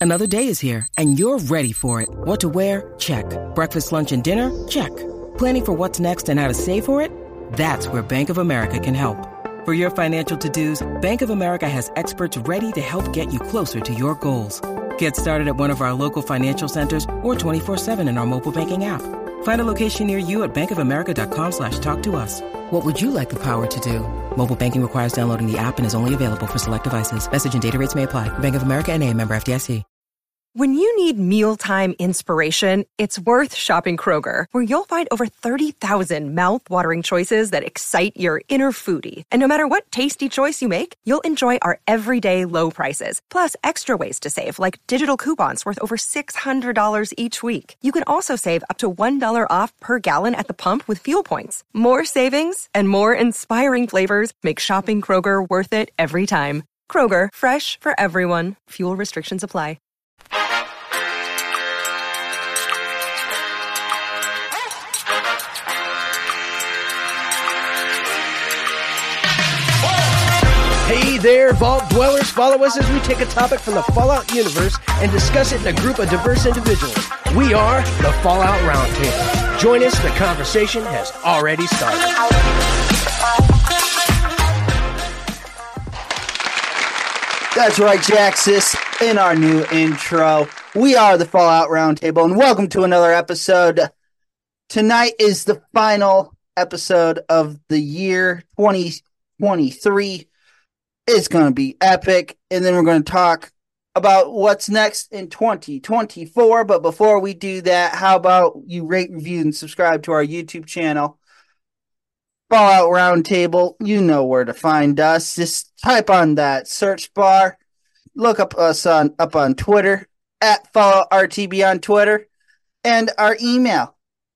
Another day is here, and you're ready for it. What to wear? Check. Breakfast, lunch, and dinner? Check. Planning for what's next and how to save for it? That's where Bank of America can help. For your financial to-dos, Bank of America has experts ready to help get you closer to your goals. Get started at one of our local financial centers or 24/7 in our mobile banking app. Find a location near you at bankofamerica.com/talktous. What would you like the power to do? Mobile banking requires downloading the app and is only available for select devices. Message and data rates may apply. Bank of America N.A., member FDIC. When you need mealtime inspiration, it's worth shopping Kroger, where you'll find over 30,000 mouth-watering choices that excite your inner foodie. And no matter what tasty choice you make, you'll enjoy our everyday low prices, plus extra ways to save, like digital coupons worth over $600 each week. You can also save up to $1 off per gallon at the pump with fuel points. More savings and more inspiring flavors make shopping Kroger worth it every time. Kroger, fresh for everyone. Fuel restrictions apply. Hey there, Vault Dwellers. Follow us as we take a topic from the Fallout universe and discuss it in a group of diverse individuals. We are the Fallout Roundtable. Join us, the conversation has already started. That's right, Jaxis, in our new intro. We are the Fallout Roundtable, and welcome to another episode. Tonight is the final episode of the year 2023. It's going to be epic, and then we're going to talk about what's next in 2024. But before we do that, how about you rate, review, and subscribe to our YouTube channel, Fallout Roundtable. You know where to find us. Just type on that search bar. Look up us up on Twitter, at FalloutRTB on Twitter, and our email,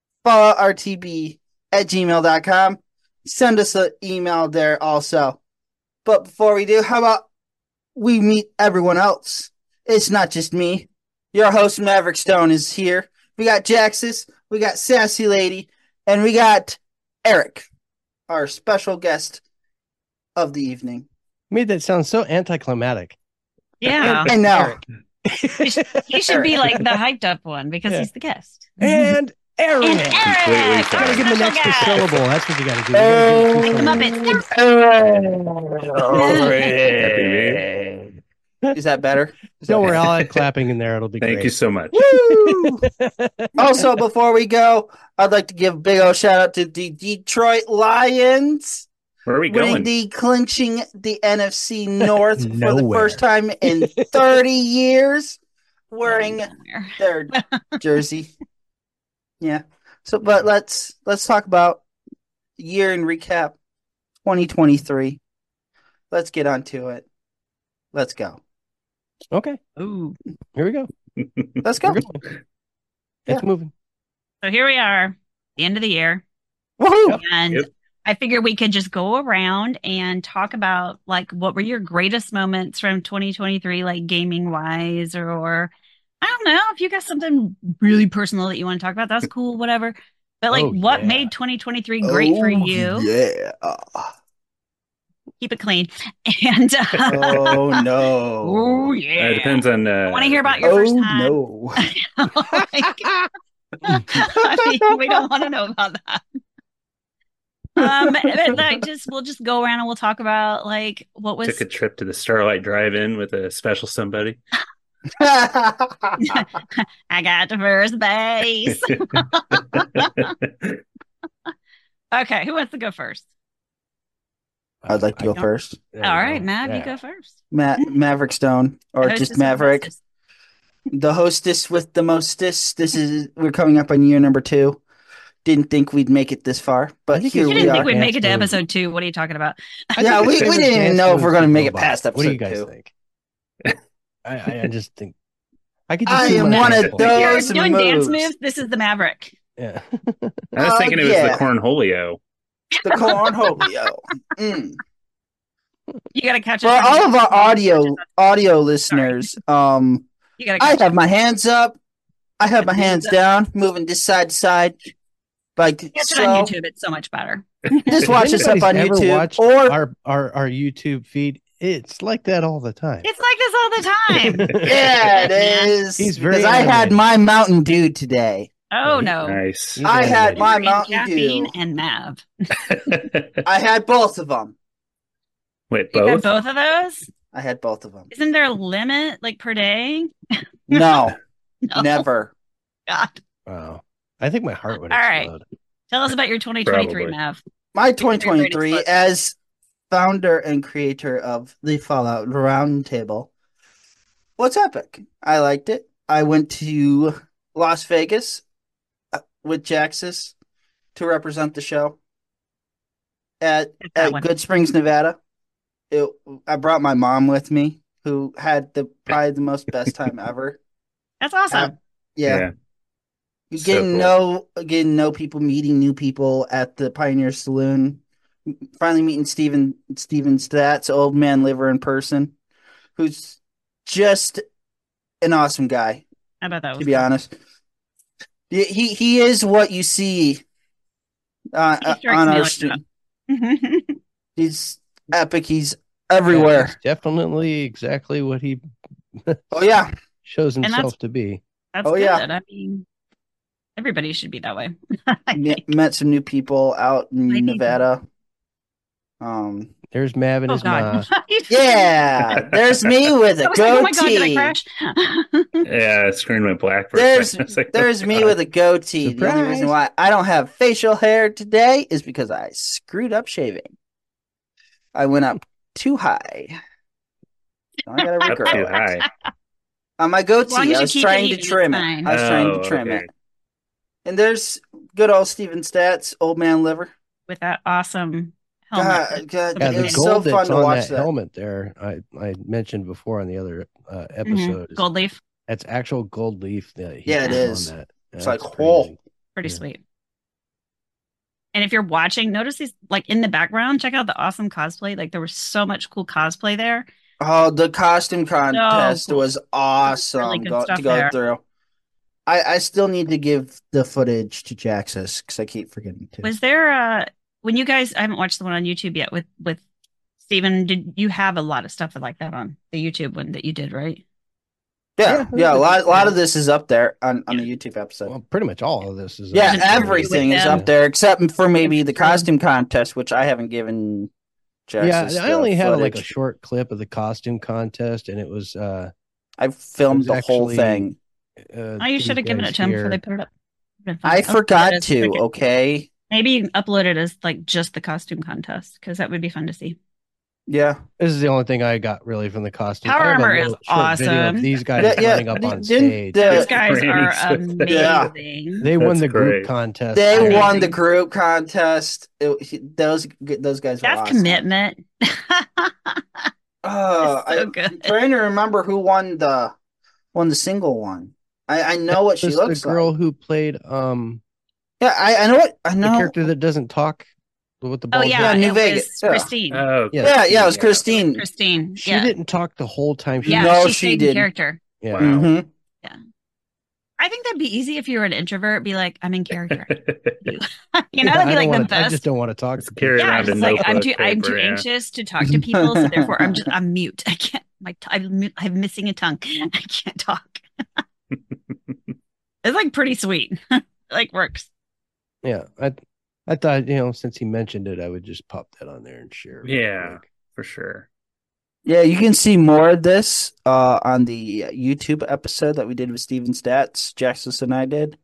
falloutrtb@gmail.com. Send us an email there also. But before we do, how about we meet everyone else? It's not just me. Your host, Maverick Stone, is here. We got Jaxis, we got Sassy Lady, and we got Eric, our special guest of the evening. Made that sound so anticlimactic. Yeah. I know. He should be like the hyped up one because he's the guest. And Eric. And Eric. You gotta give him an extra syllable. That's what you gotta do. Make them up Is that better? No, we're all clapping in there. It'll be great. Thank you so much. Woo! Also, before we go, I'd like to give a big old shout out to the Detroit Lions. Where are we going? Clinching the NFC North for the Nowhere. first time in 30 years, wearing their jersey. Yeah. So, but let's talk about year in recap 2023. Let's get onto it. Let's go. Okay. Ooh. Here we go. Let's go. It's moving. So here we are, the end of the year. Woohoo! And Yep. I figured we could just go around and talk about like what were your greatest moments from 2023, like gaming wise, or I don't know if you got something really personal that you want to talk about. That's cool, whatever. But like, what made 2023 great for you? Yeah. Keep it clean. And Oh no. oh yeah, It depends on. I want to hear about your first time. No. I mean, we don't want to know about that. We'll just go around and we'll talk about like what was Took a trip to the Starlight Drive-In with a special somebody. I got to first base. Okay, who wants to go first? I'd like to go first. All right, Mav, you go first. Maverick Stone, or Hostess just with Maverick. hostess. The hostess with the mostest. We're coming up on year number 2. Didn't think we'd make it this far, but here You we didn't are. think we'd make it to Absolutely. episode 2. What are you talking about? Yeah, we didn't even know if we're going to make it past episode What do you guys 2. think? I just think I could just I see am my one of example. those. You're Those doing dance moves. moves. This is the Maverick. Yeah. I was thinking it was yeah. the Cornholio. The cornholio. You got to catch For us. all of our audio listeners, You got to I catch have my hands up. I have my hands down, moving this side to side. Like Catch it so. on YouTube. It's so much better. Just watch us up on Anybody's ever YouTube watched or our YouTube feed. It's like that all the time. It's like this all the time. Yeah, it is. He's very because I had animated. my Mountain Dew today. Oh no. Nice. He's I had animated. my And Mountain caffeine Dew. and Mav. I had both of them. Wait, You got both? both of those? I had both of them. Isn't there a limit like per day? No, No. never. God. Wow. I think my heart would All right. explode. Tell us about your 2023, Probably. Mav. My Your greatest 2023 book. as founder and creator of the Fallout Roundtable. What's epic? I liked it. I went to Las Vegas with Jaxus to represent the show at That one. Good Springs, Nevada. I brought my mom with me, who had probably the most best time ever. That's awesome. Yeah. So Getting cool. know people, meeting new people at the Pioneer Saloon. Finally meeting Steven Stats, old man liver in person, who's just an awesome guy, How about that? to Was be cool. honest. He is what you see He strikes on me our like stream. that. He's epic. He's everywhere. He's definitely exactly what he Oh yeah. shows that's- himself to be. That's Oh, good. yeah. I mean, everybody should be that way. Met some new people out in Maybe. Nevada. There's Mav and Oh his ma. God. Yeah, there's me with a I was like, oh my God, did I goatee. crash? Yeah, screen went black for a There's second. I was like, there's oh, me God. with a goatee. The only reason why I don't have facial hair today is because I screwed up shaving. I went up too high. I gotta Up regrow too it. high. On my As long goatee, as I you was keep trying it to even, trim it's it. fine. I was trying Oh, to trim okay. it. And there's good old Steven Stats, old man liver. With that awesome helmet. God, Yeah, it the was gold so fun that's to on watch that that. helmet there, I mentioned before on the other episode. is- Gold leaf. That's actual gold leaf that he Yeah, it put is. on that. It's like, That's whole. crazy. Pretty Yeah. sweet. And if you're watching, notice these like in the background, check out the awesome cosplay. Like there was so much cool cosplay there. Oh, the costume contest cool. was awesome Really good to stuff go there. through. I still need to give the footage to Jaxus because I keep forgetting to. Was there when you guys I haven't watched the one on YouTube yet with Steven, did you have a lot of stuff like that on the YouTube one that you did, right? Yeah, Yeah, a lot of this is up there on the YouTube episode. Well, pretty much all of this is. Yeah, There's an interview everything with is them. up there except for maybe the Episode. costume contest, which I haven't given Jaxus. Yeah, I the only had like a footage. short clip of the costume contest, and it was. I filmed It was the whole actually- thing. Oh, you should have given it to him before they put it up. I forgot Upload it to. as- Okay. Maybe upload it as like just the costume contest because that would be fun to see. Yeah. This is the only thing I got really from the costume. Power I have a Armor little is short video of awesome. These guys Yeah, running up on didn't stage. the- These guys are Grannies with the- Yeah. amazing. They won That's the group great. contest. They Amazing. won the group contest. Those guys were That's awesome. commitment. Oh, It's so I'm good. trying to remember who won the single one. I know what she This looks the girl like. who played Yeah, I know what I the know. character that doesn't talk with the Oh bald yeah, head. New it Vegas, was yeah. Christine. Oh, Yeah. Yeah, it was Christine. Christine. She yeah. didn't talk the whole time. Yeah, No, she she stayed in didn't. character. Yeah. Wow. Mhm. I think that'd be easy if you were an introvert. Be like, I'm in character. you Yeah, know, that'd be I like don't the wanna- I best. just don't want to talk. Just carry Yeah, around a it's like I'm notebook too paper, yeah. anxious to talk to people, so therefore I'm mute. I can't. I'm missing a tongue. I can't talk. It's like pretty sweet. Like works. Yeah, I thought since he mentioned it, I would just pop that on there and share. it real Yeah. quick. For sure. Yeah, you can see more of this on the YouTube episode that we did with Steven Stats, Jaxus and I did.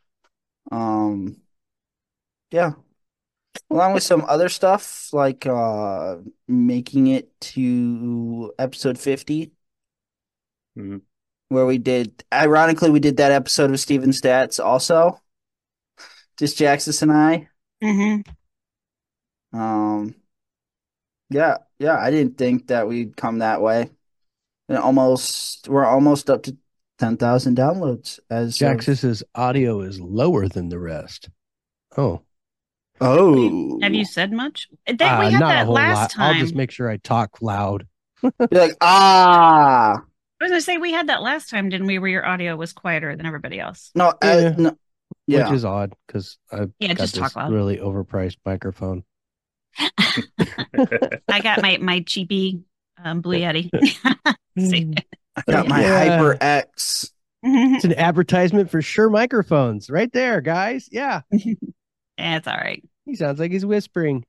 Yeah. Along with some other stuff like making it to episode 50, Mhm. where we did that episode with Steven Stats also. Just Jaxus and I. Mm-hmm. Yeah, I didn't think that we'd come that way. And we're almost up to 10,000 downloads as of- Jaxus's audio is lower than the rest. Oh, Oh. Have you said much? We had not a that whole last lot. time. I'll just make sure I talk loud. You're like, ah. I was gonna say we had that last time, didn't we? Where your audio was quieter than everybody else. No, Yeah. no. Yeah. Which is odd because I've Yeah, got just this talk loud. really overpriced microphone. I got my cheapy Blue Yeti. See. I got my Yeah. HyperX. It's an advertisement for Shure microphones right there, guys. Yeah. Yeah, it's all right. He sounds like he's whispering.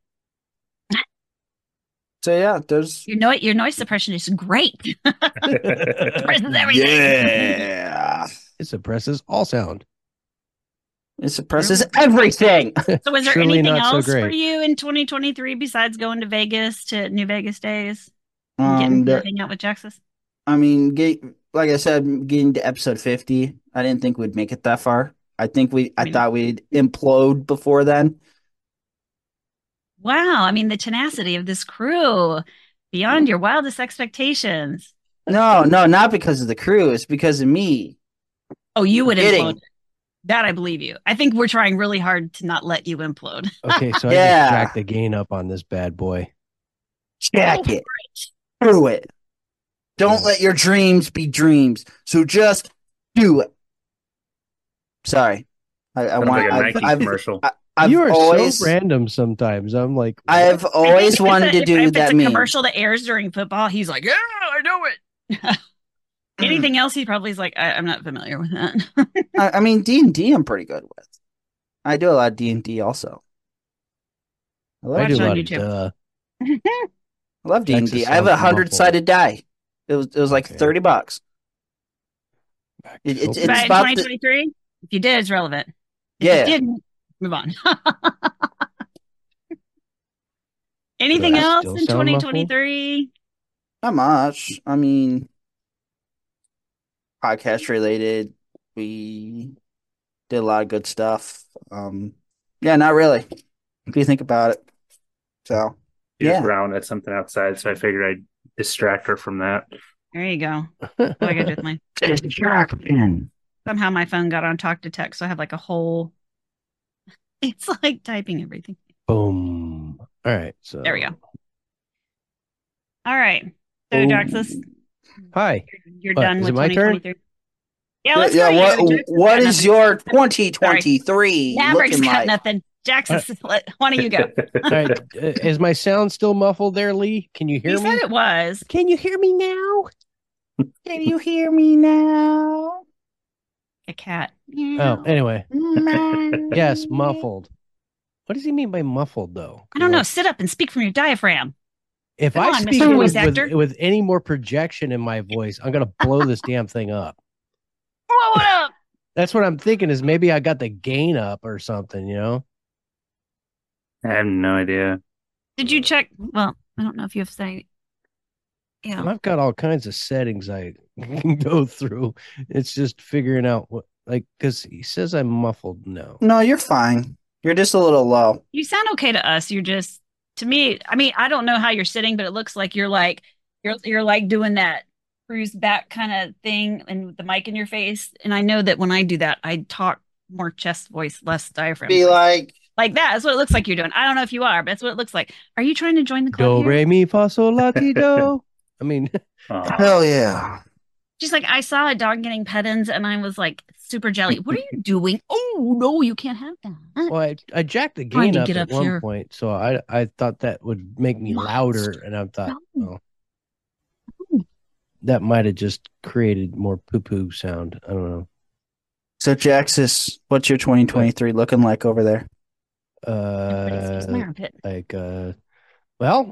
So yeah, there's Your noise suppression is great. Suppresses everything. yeah. It suppresses all sound. It suppresses everything. So was there Surely anything not so else for great. you in 2023 besides going to Vegas to New Vegas days? Um, Getting to there- hang out with Jaxus? I mean, like I said, getting to episode 50, I didn't think we'd make it that far. I thought we'd implode before then. Wow. I mean, the tenacity of this crew beyond your wildest expectations. No, not because of the crew. It's because of me. Oh, you would Kidding. implode. That I believe you. I think we're trying really hard to not let you implode. Okay, so I Yeah. just jacked the gain up on this bad boy. Jack it. Do it. Don't let your dreams be dreams. So just do it. Sorry. I Sounds want. like a Nike I've, commercial. I've You are always, so random sometimes. I'm like, I've always wanted to do if that it's a meme. commercial that airs during football, he's like, yeah, I know it. Anything else, he probably is like, I'm not familiar with that. I mean, D&D I'm pretty good with. I do a lot of D&D also. I I love, do Watch a on lot of YouTube. I love Texas D&D. I have sounds a 100-sided die. It was like Okay. $30. back to It's football. But in about the- 2023, if you did, it's relevant. If Yeah. you didn't, move on. Anything Do I else still in sound muffled? 2023? Not much. I mean, podcast related. We did a lot of good stuff. Yeah, not really. If you think about it. So, She was yeah. growling at something outside, so I figured I'd distract her from that. There you go. What do I gotta do with my Distraction. somehow my phone got on talk to text, so I have like a whole it's like typing everything. Boom. All right. So There we go. All right. So Oh. Jaxus, Hi. you're What, done is with it my turn? 2023. Yeah, let's Yeah, go. what is your 2023 Maverick's looking got like? nothing. Jaxus, why don't you go? All right. Is my sound still muffled there, Lee? Can you He hear said me? it was. Can you hear me now? Can you hear me now? A cat. Oh, anyway. Man. Yes, muffled. What does he mean by muffled, though? I don't know. Sit up and speak from your diaphragm. If Come I on, speak Mr. with, Voice Actor. with any more projection in my voice, I'm gonna blow this damn thing up. Blow it up. That's what I'm thinking. Is maybe I got the gain up or something. You know? I have no idea. Did you check? Well, I don't know if you have say. Yeah. I've got all kinds of settings I can go through. It's just figuring out what, like, because he says I'm muffled. No. No, you're fine. You're just a little low. You sound okay to us. You're just to me. I mean, I don't know how you're sitting, but it looks like you're like doing that cruise back kind of thing, and with the mic in your face. And I know that when I do that, I talk more chest voice, less diaphragm. Be voice. like, that. That's what it looks like you're doing. I don't know if you are, but that's what it looks like. Are you trying to join the club? Do here? re mi fa sol la ti do. I mean, Aw. hell yeah. Just like I saw a dog getting pet-ins, and I was like super jelly. What are you doing? Oh no, you can't have that. well, I jacked the Trying gain to up get at up one here. point, so I thought that would make me louder, and I thought, No. oh, that might have just created more poo poo sound. I don't know. So, Jaxus, what's your 2023 looking like over there? Everybody sees my armpit. Like, well,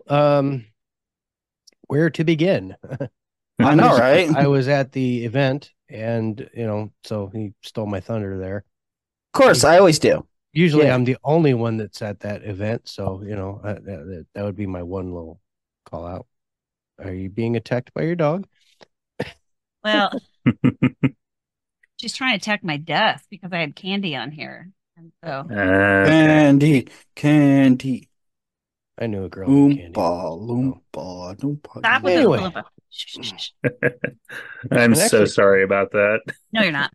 where to begin? I know, right? I was at the event, and so he stole my thunder there. Of course, I always do. Usually, Yeah. I'm the only one that's at that event, so that would be my one little call out. Are you being attacked by your dog? Well, she's trying to attack my desk because I had candy on here. And so Okay. Candy. I knew a girl named Candy. Oompa, loompa, loompa. stop with Anyway. the Oompa. Shh, shh, shh. I'm And so actually- sorry about that. No, you're not.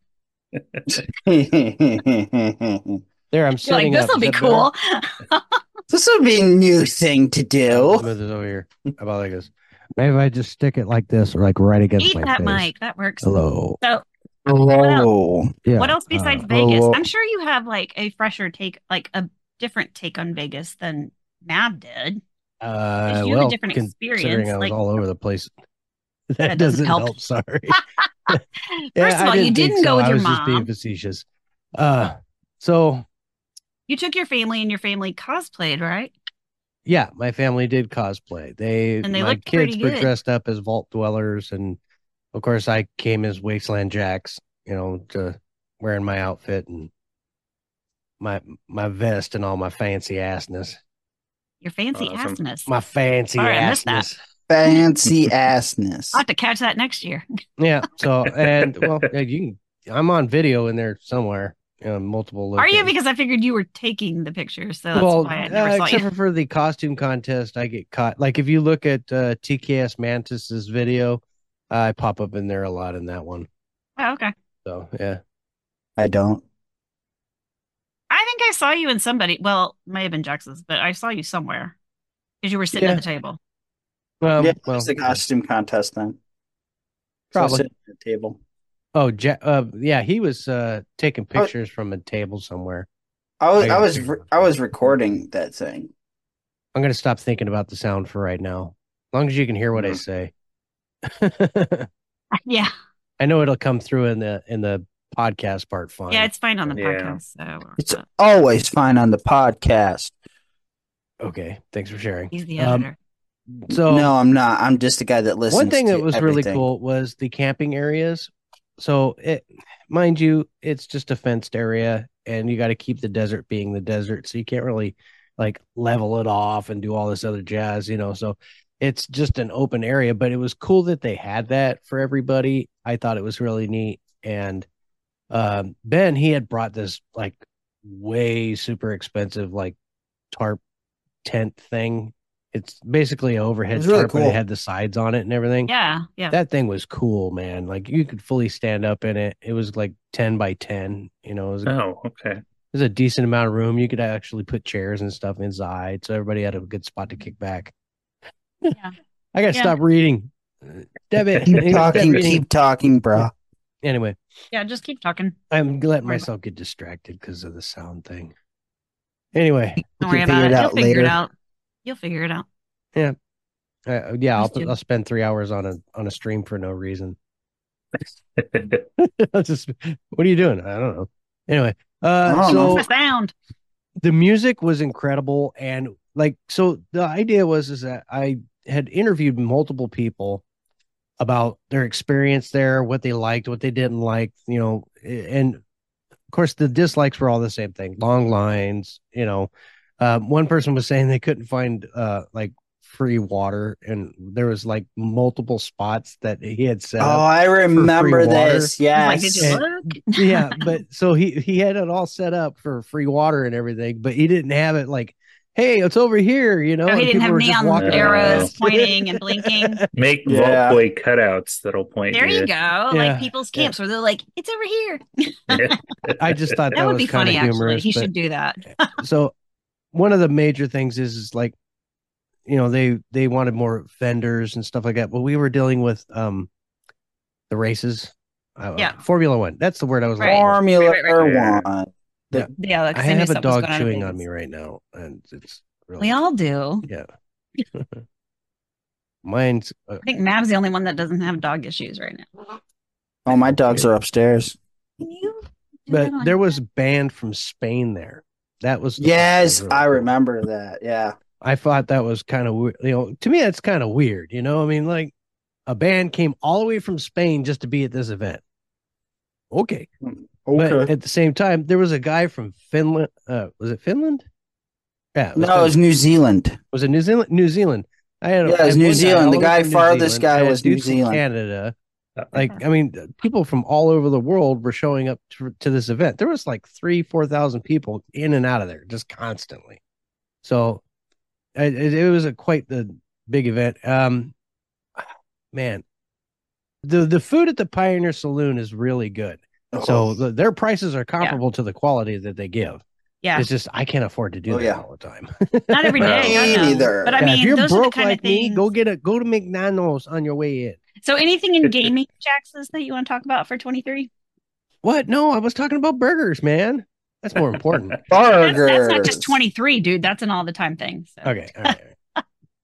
There, I'm You're setting like, up. this will Is be that cool. This would be a new thing to better? do. Move this over here. How about like this? Maybe if I just stick it like this, or like right against Eat my that face. mic. That works. Hello. So, Hello. Yeah. what else besides uh, Vegas? well- I'm sure you have like a fresher take, like a different take on Vegas than Mav did. You have a Well, different considering experience. I was Like, all over the place, that that doesn't doesn't help. help. Sorry. First of all, you think didn't go with I your was just being mom. facetious. So You took your family and your family cosplayed, right? yeah, my family did cosplay. And they My looked pretty kids were good. dressed up as Vault Dwellers, and of course, I came as Wasteland Jacks. To wearing my outfit and my vest and all my fancy assness. Your fancy Awesome. assness. My fancy Sorry, I missed that. assness. Fancy assness. I'll have to catch that next year. Yeah. So well, I'm on video in there somewhere. Multiple. Are you? locations. Because I figured you were taking the pictures, so that's Well, why I never saw except you. for the costume contest, I get caught. Like if you look at TKS Mantis's video, I pop up in there a lot in that one. Oh, okay. So yeah. I don't. I think I saw you in somebody. Well, it may have been Jax's, but I saw you somewhere because you were sitting Yeah. at the table. Yeah, Well, it's the costume contest then. Probably. Sitting at the table. Oh, yeah, he was taking pictures from a table somewhere. I was recording that thing. I'm gonna stop thinking about the sound for right now. As long as you can hear what I say. Yeah. I know it'll come through in the podcast part fine. Yeah, it's fine on the Yeah. podcast. So It's always fine on the podcast. Okay, thanks for sharing. he's the editor. So No, I'm not. I'm just the guy that listens. one thing to that was really everything. cool was the camping areas. So mind you, it's just a fenced area, and you got to keep the desert being the desert, so you can't really like level it off and do all this other jazz, So it's just an open area, but it was cool that they had that for everybody. I thought it was really neat. And Ben, he had brought this like way super expensive like tarp tent thing. It's basically an overhead It was really tarp, but cool. it had the sides on it and everything. Yeah. That thing was cool, man. Like you could fully stand up in it. It was like 10 by 10. It was Oh, okay. a decent amount of room. You could actually put chairs and stuff inside, so everybody had a good spot to kick back. Yeah. I gotta Yeah. stop reading. Deb, Keep talking, bro. Anyway, Yeah, just keep talking. I'm letting Worry myself get distracted because of the sound thing. Anyway, Don't worry can about figure it. it You'll out figure it later. out. You'll figure it out. yeah, Us too. I'll spend 3 hours on a stream for no reason. Just what are you doing? I don't know. Anyway, I don't so What's the sound? the music was incredible, and so the idea is that I had interviewed multiple people about their experience there, what they liked, what they didn't like, and of course the dislikes were all the same thing: long lines. One person was saying they couldn't find like free water, and there was like multiple spots that he had set Oh, up. I remember free water. this. Like, did Yes. you look? Yeah, but so he had it all set up for free water and everything, but he didn't have it like, hey, it's over here, No, and he didn't people have were just neon walking arrows around. pointing and blinking. Make Yeah. Vault Boy cutouts that'll point There you you. go. Yeah. Like people's camps where they're like, it's over here. I just thought That would was be kind of funny, actually. humorous. He but- should do that. So one of the major things is like, they wanted more vendors and stuff like that, but we were dealing with the races. Yeah. Formula One. That's the word I was Right. looking for. Formula right. One. Yeah, like I have a dog chewing on me right now, and it's really We all do. yeah. Mine's I think Mav's the only one that doesn't have dog issues right now. Oh, my dogs are upstairs. Can you do but that on there your- was a band from Spain there. That was the part that Yes, was really I cool. remember that. Yeah. I thought that was kind of weird. To me, that's kind of weird. I mean, like a band came all the way from Spain just to be at this event. Okay. But at the same time, there was a guy from Finland. Was it Finland? Yeah. No, it Finland. was New Zealand. Was it New Zealand? New Zealand. Yeah, it was New Zealand. The guy farthest guy was New Zealand. Canada. Like, I mean, people from all over the world were showing up to this event. There was like 4,000 people in and out of there just constantly. So it was quite the big event. Man, the food at the Pioneer Saloon is really good. So their prices are comparable to the quality that they give. Yeah. It's just I can't afford to do Oh, that yeah. all the time. Not every day. Me I know. neither. But I Yeah, mean, if you're those are the broke kind like of things. me, go to McDonald's on your way in. So anything in gaming, Jax's, that you want to talk about for 23? What? No, I was talking about burgers, man. That's more important. Burgers. That's not just 23, dude. That's an all the time thing. So. Okay. All right.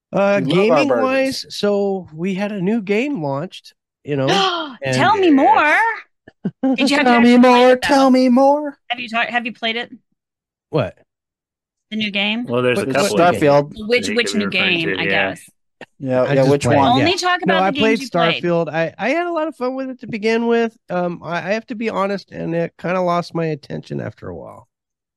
We love our Gaming burgers. wise, so we had a new game launched, and Tell me more. Did you have Tell to me actually play more. it, though? Tell me more. Have you played it? what? The new game? Well, there's a What- couple what of game? games Starfield. Which that you which could be new referring game, to, I yeah. guess. Yeah, I yeah. just Which played, one? Only talk about No, the I played games you played. Starfield. I had a lot of fun with it to begin with. I have to be honest, and it kind of lost my attention after a while.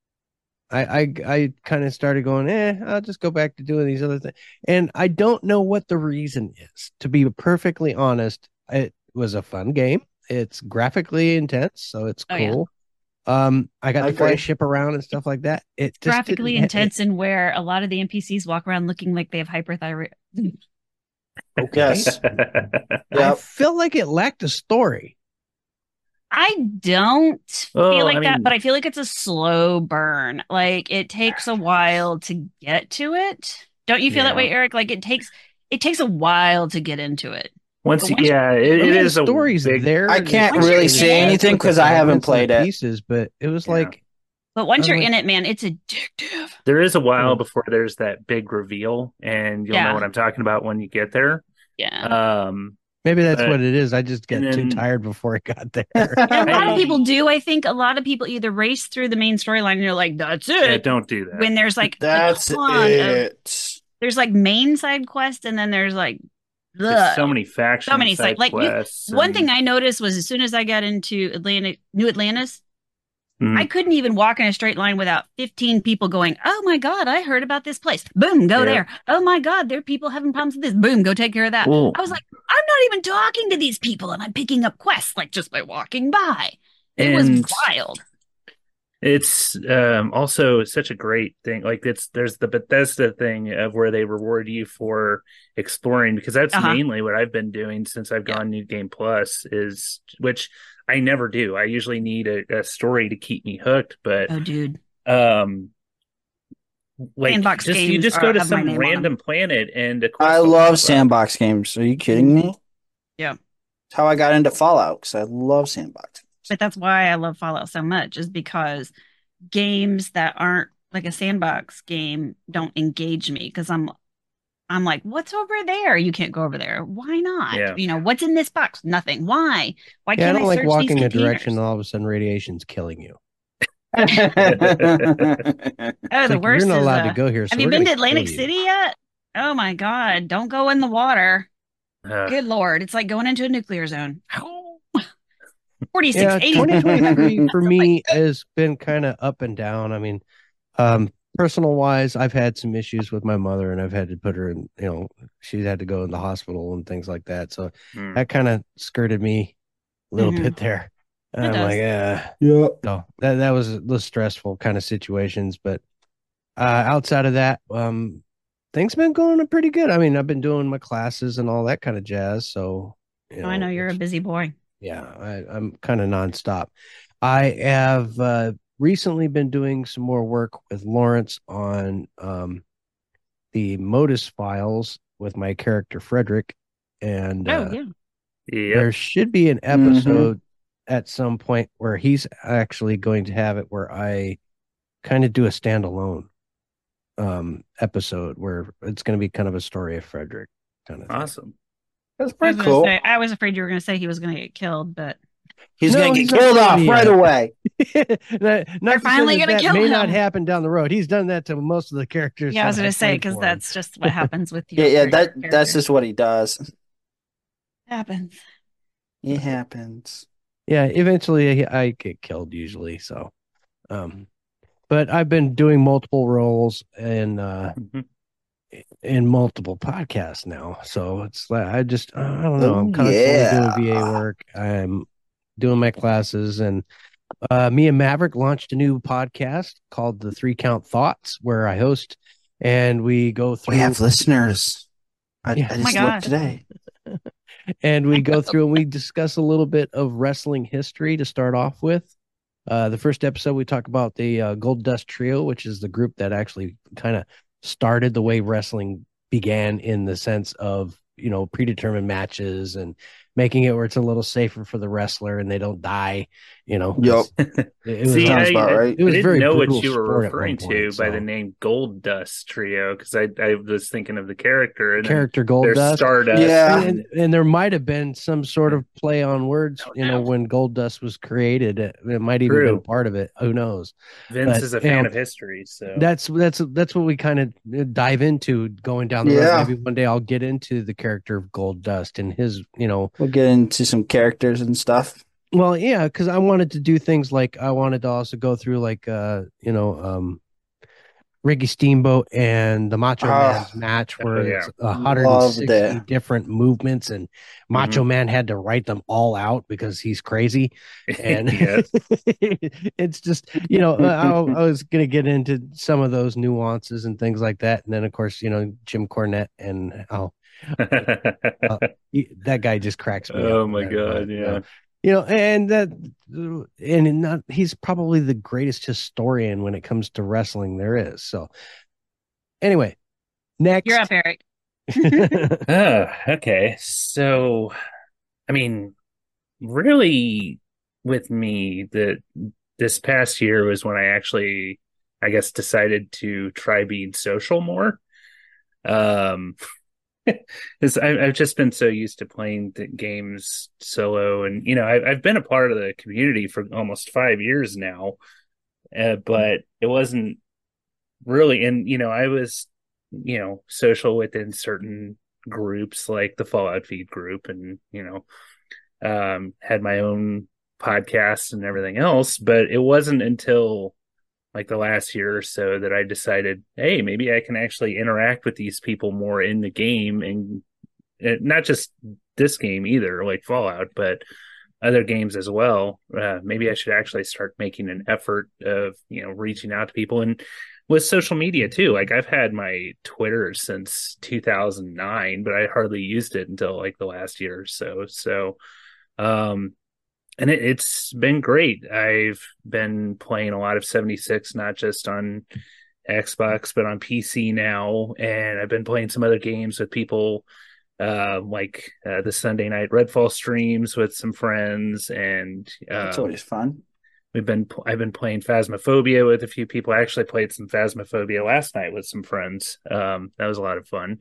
I kind of started going, I'll just go back to doing these other things. And I don't know what the reason is. To be perfectly honest, it was a fun game. It's graphically intense, so it's Oh, yeah. cool. I got I to fly a agree. ship around and stuff like that. It just Graphically didn't intense and where a lot of the NPCs walk around looking like they have hyperthyroid. okay. Yes. I Yep. feel like it lacked a story. I don't Well, feel like I that, mean- but I feel like it's a slow burn. Like it takes a while to get to it. Don't you feel that Yeah. way, Eric? Like it takes a while to get into it. Once, But once yeah, I it mean, is the a story's big. there. I and can't it's really it's say anything with the 'cause I haven't fragments and played it. pieces, but it was Yeah. like But once you're I'm in like- it, man, it's addictive. There is a while Yeah. before there's that big reveal, and you'll Yeah. know what I'm talking about when you get there. Yeah. maybe that's But- what it is. I just get and too then- tired before I got there. And a lot of I- people do. I think a lot of people either race through the main storyline and you're like, that's Yeah, it. don't do that. When there's like That's a ton of it. there's like main side quest and then there's like There's so many factions, so many side like you, quests. one and- thing I noticed was as soon as I got into New Atlantis, Mhm. I couldn't even walk in a straight line without 15 people going, oh my God, I heard about this place. Boom, go Yeah. there. Oh my God, there are people having problems with this. Boom, go take care of that. Well, I was like, I'm not even talking to these people and I'm picking up quests like just by walking by. It was And- wild. It's also such a great thing. Like there's the Bethesda thing of where they reward you for exploring, because that's Uh-huh. mainly what I've been doing since I've gone New Game Plus, is which I never do. I usually need a story to keep me hooked, but Oh, dude. like Sandbox you games just go to have my some name on random planet and a quest I will love pop up. sandbox games. Are you kidding me? Yeah. That's how I got into Fallout, because I love sandbox. But that's why I love Fallout so much, is because games that aren't like a sandbox game don't engage me because I'm like, what's over there? You can't go over there. Why not? Yeah. You know, what's in this box? Nothing. Why? Why Yeah, I can't don't I like search walking these a direction containers? and all of a sudden radiation's killing you. Oh, It's the like, worst you're not is, allowed to go here. So have you we're been to gonna Atlantic kill you. City yet? Oh my God. Don't go in the water. Ugh. Good Lord. It's like going into a nuclear zone. 46, Yeah, 80. 2023 for me has been kind of up and down. I mean, personal wise, I've had some issues with my mother, and I've had to put her in, she had to go in the hospital and things like that. So Mm. that kind of skirted me a little Mhm. bit there. And It I'm does. like, yeah. Yep. So that was the stressful kind of situations. But outside of that, things been going pretty good. I mean, I've been doing my classes and all that kind of jazz. So, Oh, I know you're a busy boy. yeah, I'm kind of nonstop. I have recently been doing some more work with Lawrence on the Modus files with my character Frederick, and Oh, yeah. Yep. there should be an episode at some point where he's actually going to have it where I kind of do a standalone episode where it's going to be kind of a story of Frederick kind of thing. Awesome. That's I was pretty gonna cool. say, I was afraid you were going to say he was going to get killed, but He's No, going to he's get not killed off ready right yet. away. Not to say finally that gonna that kill may him. not happen down the road. He's done that to most of the characters. yeah, I was that going I've to say, played because for him. that's just what happens with Yeah, your yeah. character. That's just what he does. happens. It happens. Yeah, eventually I get killed usually. So, but I've been doing multiple roles Mhm. in multiple podcasts now. So it's like I don't know. I'm Oh, constantly yeah. doing VA work. I'm doing my classes, and me and Maverick launched a new podcast called the 3 Count Thoughts, where I host and we go through. We have listeners. I Yeah. Oh just my looked God. today. And we go through and we discuss a little bit of wrestling history to start off with. The first episode, we talk about the Gold Dust Trio, which is the group that actually kind of started the way wrestling began in the sense of, predetermined matches and making it where it's a little safer for the wrestler and they don't die. Yep. It was See, Sounds about right. It was didn't very know what brutal you were sport at one referring to point, by so. the name Gold Dust Trio, because I was thinking of the character and Character Gold there's Dust. Stardust. Yeah. And there might have been some sort of play on words, Don't you know, know. when Gold Dust was created. It might even True. been part of it. Who knows? Vince But, is a you fan know, of history, so That's what we kind of dive into going down the road. Yeah. Maybe one day I'll get into the character of Gold Dust and his, you know, We'll get into some characters and stuff. well, yeah, because I wanted to do things like I wanted to also go through like Ricky Steamboat and the Macho Man's match where yeah. it's Loved 160 it. different movements and Macho Man had to write them all out because he's crazy. And Yes. it's just, you know, I was going to get into some of those nuances and things like that. And then, of course, you know, Jim Cornette and that guy just cracks me up. Oh my man. God, But, yeah. you know, and not, he's probably the greatest historian when it comes to wrestling there is. So, anyway, next. You're up, Eric. Okay. So, I mean, really, with me, this past year was when I actually, I guess, decided to try being social more. Because I've just been so used to playing the games solo, and you know, I've been a part of the community for almost 5 years now, but it wasn't really. And you know, I was, you know, social within certain groups like the Fallout Feed group, and you know, had my own podcast and everything else. But it wasn't until like the last year or so that I decided, hey, maybe I can actually interact with these people more in the game, and not just this game either, like Fallout, but other games as well. Maybe I should actually start making an effort of, you know, reaching out to people, and with social media too. Like I've had my Twitter since 2009, but I hardly used it until like the last year or so. So, and it's been great. I've been playing a lot of 76, not just on Xbox, but on PC now. And I've been playing some other games with people, like the Sunday night Redfall streams with some friends. And It's always fun. I've been playing Phasmophobia with a few people. I actually played some Phasmophobia last night with some friends. That was a lot of fun.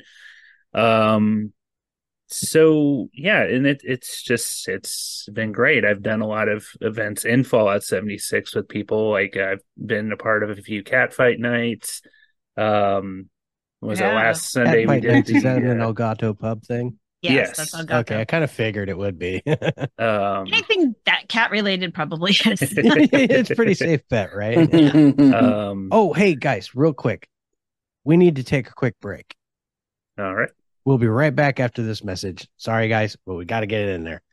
So yeah, and it's been great. I've done a lot of events in Fallout 76 with people. Like I've been a part of a few catfight nights. Was it last Sunday we did Is that an Elgato pub thing? Yes, Yes. that's Elgato. Okay, I kind of figured it would be. Anything that cat related probably is. It's a pretty safe bet, right? Oh, hey guys, real quick. We need to take a quick break. All right. We'll be right back after this message. Sorry, guys, but we got to get it in there.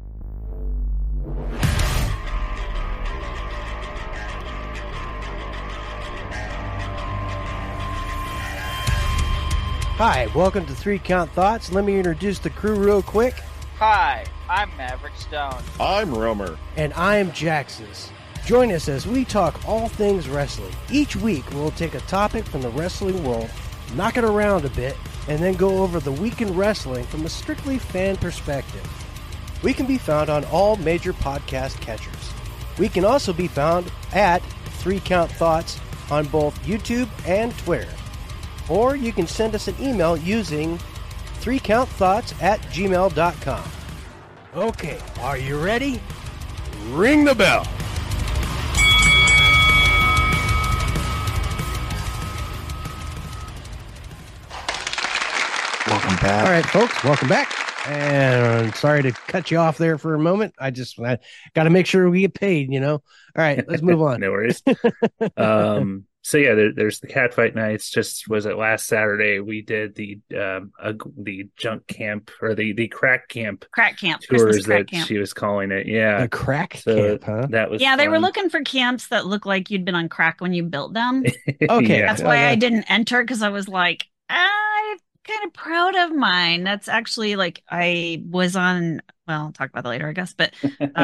Hi, welcome to 3 Count Thoughts. Let me introduce the crew real quick. Hi, I'm Maverick Stone. I'm Romer. And I am Jaxus. Join us as we talk all things wrestling. Each week, we'll take a topic from the wrestling world, knock it around a bit, and then go over the week in wrestling from a strictly fan perspective. We can be found on all major podcast catchers. We can also be found at 3 Count Thoughts on both YouTube and Twitter. Or you can send us an email using 3countthoughts@gmail.com. Okay, are you ready? Ring the bell. Welcome back. All right, folks, welcome back. And sorry to cut you off there for a moment. I got to make sure we get paid, you know. All right, let's move on. No worries. So yeah, there's the catfight nights. Just was it last Saturday? We did the junk camp or the crack camp Crack camp. tours Christmas crack that camp. she was calling it. Yeah, A crack so camp, huh? that was Yeah, they were fun. looking for camps that look like you'd been on crack when you built them. Okay. Yeah. That's why Okay. I didn't enter, because I was like, I'm kind of proud of mine. That's actually like I was on, well, I'll talk about that later, I guess. But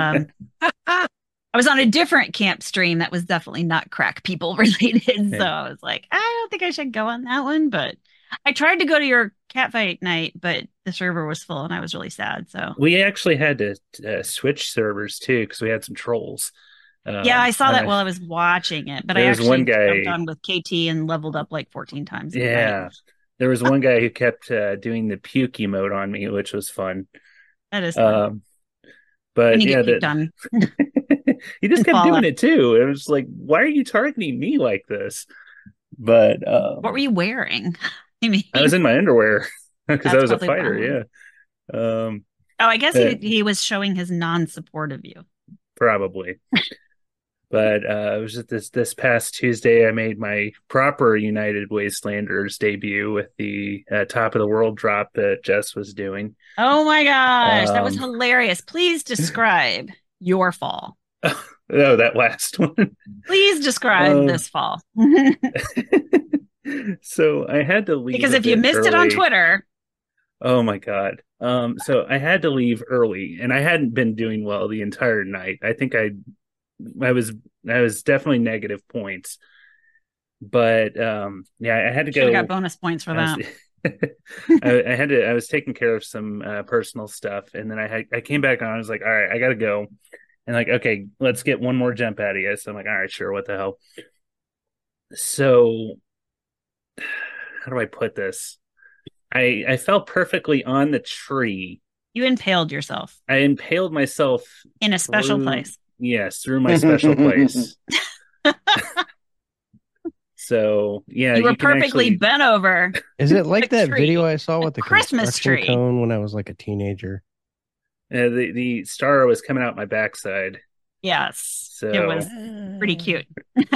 I was on a different camp stream that was definitely not crack people related. So I was like, I don't think I should go on that one. But I tried to go to your catfight night, but the server was full, and I was really sad. So We actually had to switch servers too because we had some trolls. yeah, I saw that while I was watching it, but I there was one actually jumped guy. on with KT and leveled up like 14 times in the Yeah, night. there was one guy who kept doing the puke emote on me, which was fun. That is fun. But When you yeah, get puked on. he just In kept doing Fallout. it too. It was like, why are you targeting me like this? But What were you wearing? I mean, I was in my underwear because I that's was a probably fighter. why. Yeah, Oh, I guess uh, he was showing his non-support of you. probably. But it was just this past Tuesday I made my proper United Wastelanders debut with the top of the world drop that Jess was doing. Oh my gosh, that was Um, hilarious. Please describe your fall. oh, that last one. Please describe Um, this fall. so I had to leave Because a if you bit missed it on early. Twitter, Oh my God. So I had to leave early and I hadn't been doing well the entire night. I think I was definitely negative points. But yeah, I had to should have go. got bonus points for I was, that. I was taking care of some personal stuff and then I came back on. I was like, all right, I gotta go. And like, okay, let's get one more jump out of you. So I'm like, all right, sure, what the hell. So how do I put this? I fell perfectly on the tree. You impaled yourself I impaled myself in a special through, place. yes, through my special place. So yeah, You were you can perfectly actually. bent over. Is it like The that tree. video I saw with the Christmas construction tree. cone when I was like a teenager? The star was coming out my backside. Yes, So it was pretty cute.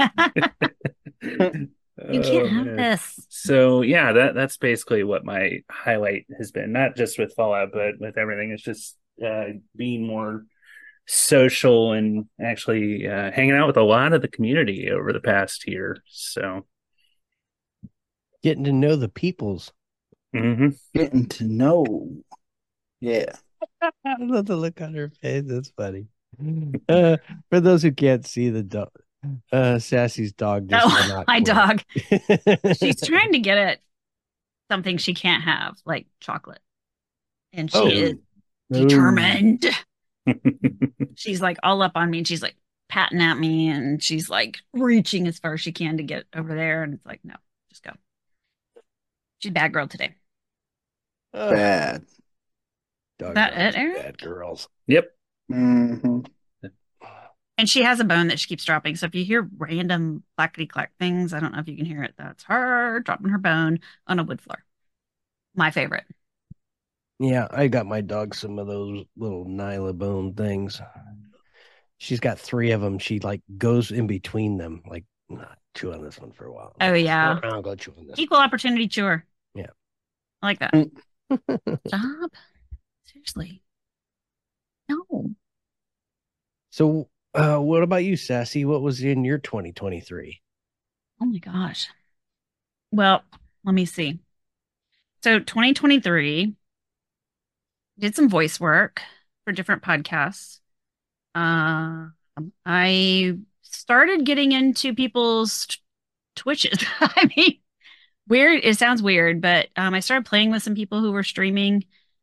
You can't have man. this. So yeah, that's basically what my highlight has been. Not just with Fallout, but with everything. It's just being more social and actually hanging out with a lot of the community over the past year. So Getting to know the peoples. mhm. Getting to know. Yeah. I love the look on her face. That's funny. For those who can't see the dog, Sassy's dog just Oh, cannot my quit. dog. She's trying to get it something she can't have, like chocolate. And she Oh. is determined. She's like all up on me and she's like patting at me and she's like reaching as far as she can to get over there. And it's like, no, just go. She's a bad girl today. Bad. Dog That girls, it, Aaron? bad girls. Yep. Mm-hmm. And she has a bone that she keeps dropping. So if you hear random clackety clack things, I don't know if you can hear it. That's her dropping her bone on a wood floor. My favorite. Yeah, I got my dog some of those little Nyla bone things. She's got 3 of them. She like goes in between them, like chew on this one for a while. Oh, yeah. I'll go chew on this. Equal opportunity chewer. Yeah. I like that. Stop. Seriously. No. So, what about you, Sassy? What was in your 2023? Oh my gosh. Well, let me see. So 2023, did some voice work for different podcasts. I started getting into people's Twitches. I mean, weird. It sounds weird, but I started playing with some people who were streaming.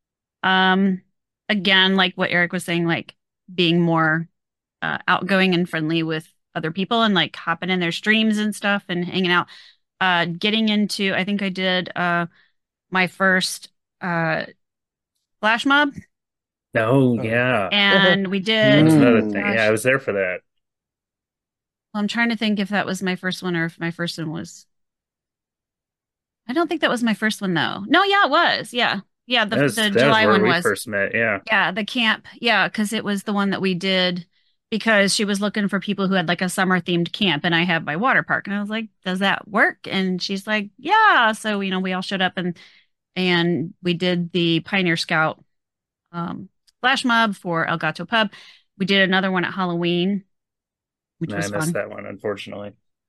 Again, like what Eric was saying, like being more outgoing and friendly with other people and like hopping in their streams and stuff and hanging out. Getting into, I think I did my first flash mob, Oh yeah. and we That did. was another Mm. thing. Gosh. Yeah, I was there for that. I'm trying to think if that was my first one or if my first one was. I don't think that was my first one though. No, yeah, it was. Yeah, yeah. The That was July where one we was. first met. Yeah. Yeah, the camp. Yeah, because it was the one that we did because she was looking for people who had like a summer themed camp, and I have my water park, and I was like, "Does that work?" And she's like, "Yeah." So we all showed up and we did the Pioneer Scout flash mob for El Gato Pub. We did another one at Halloween, which I was missed fun. that one, unfortunately.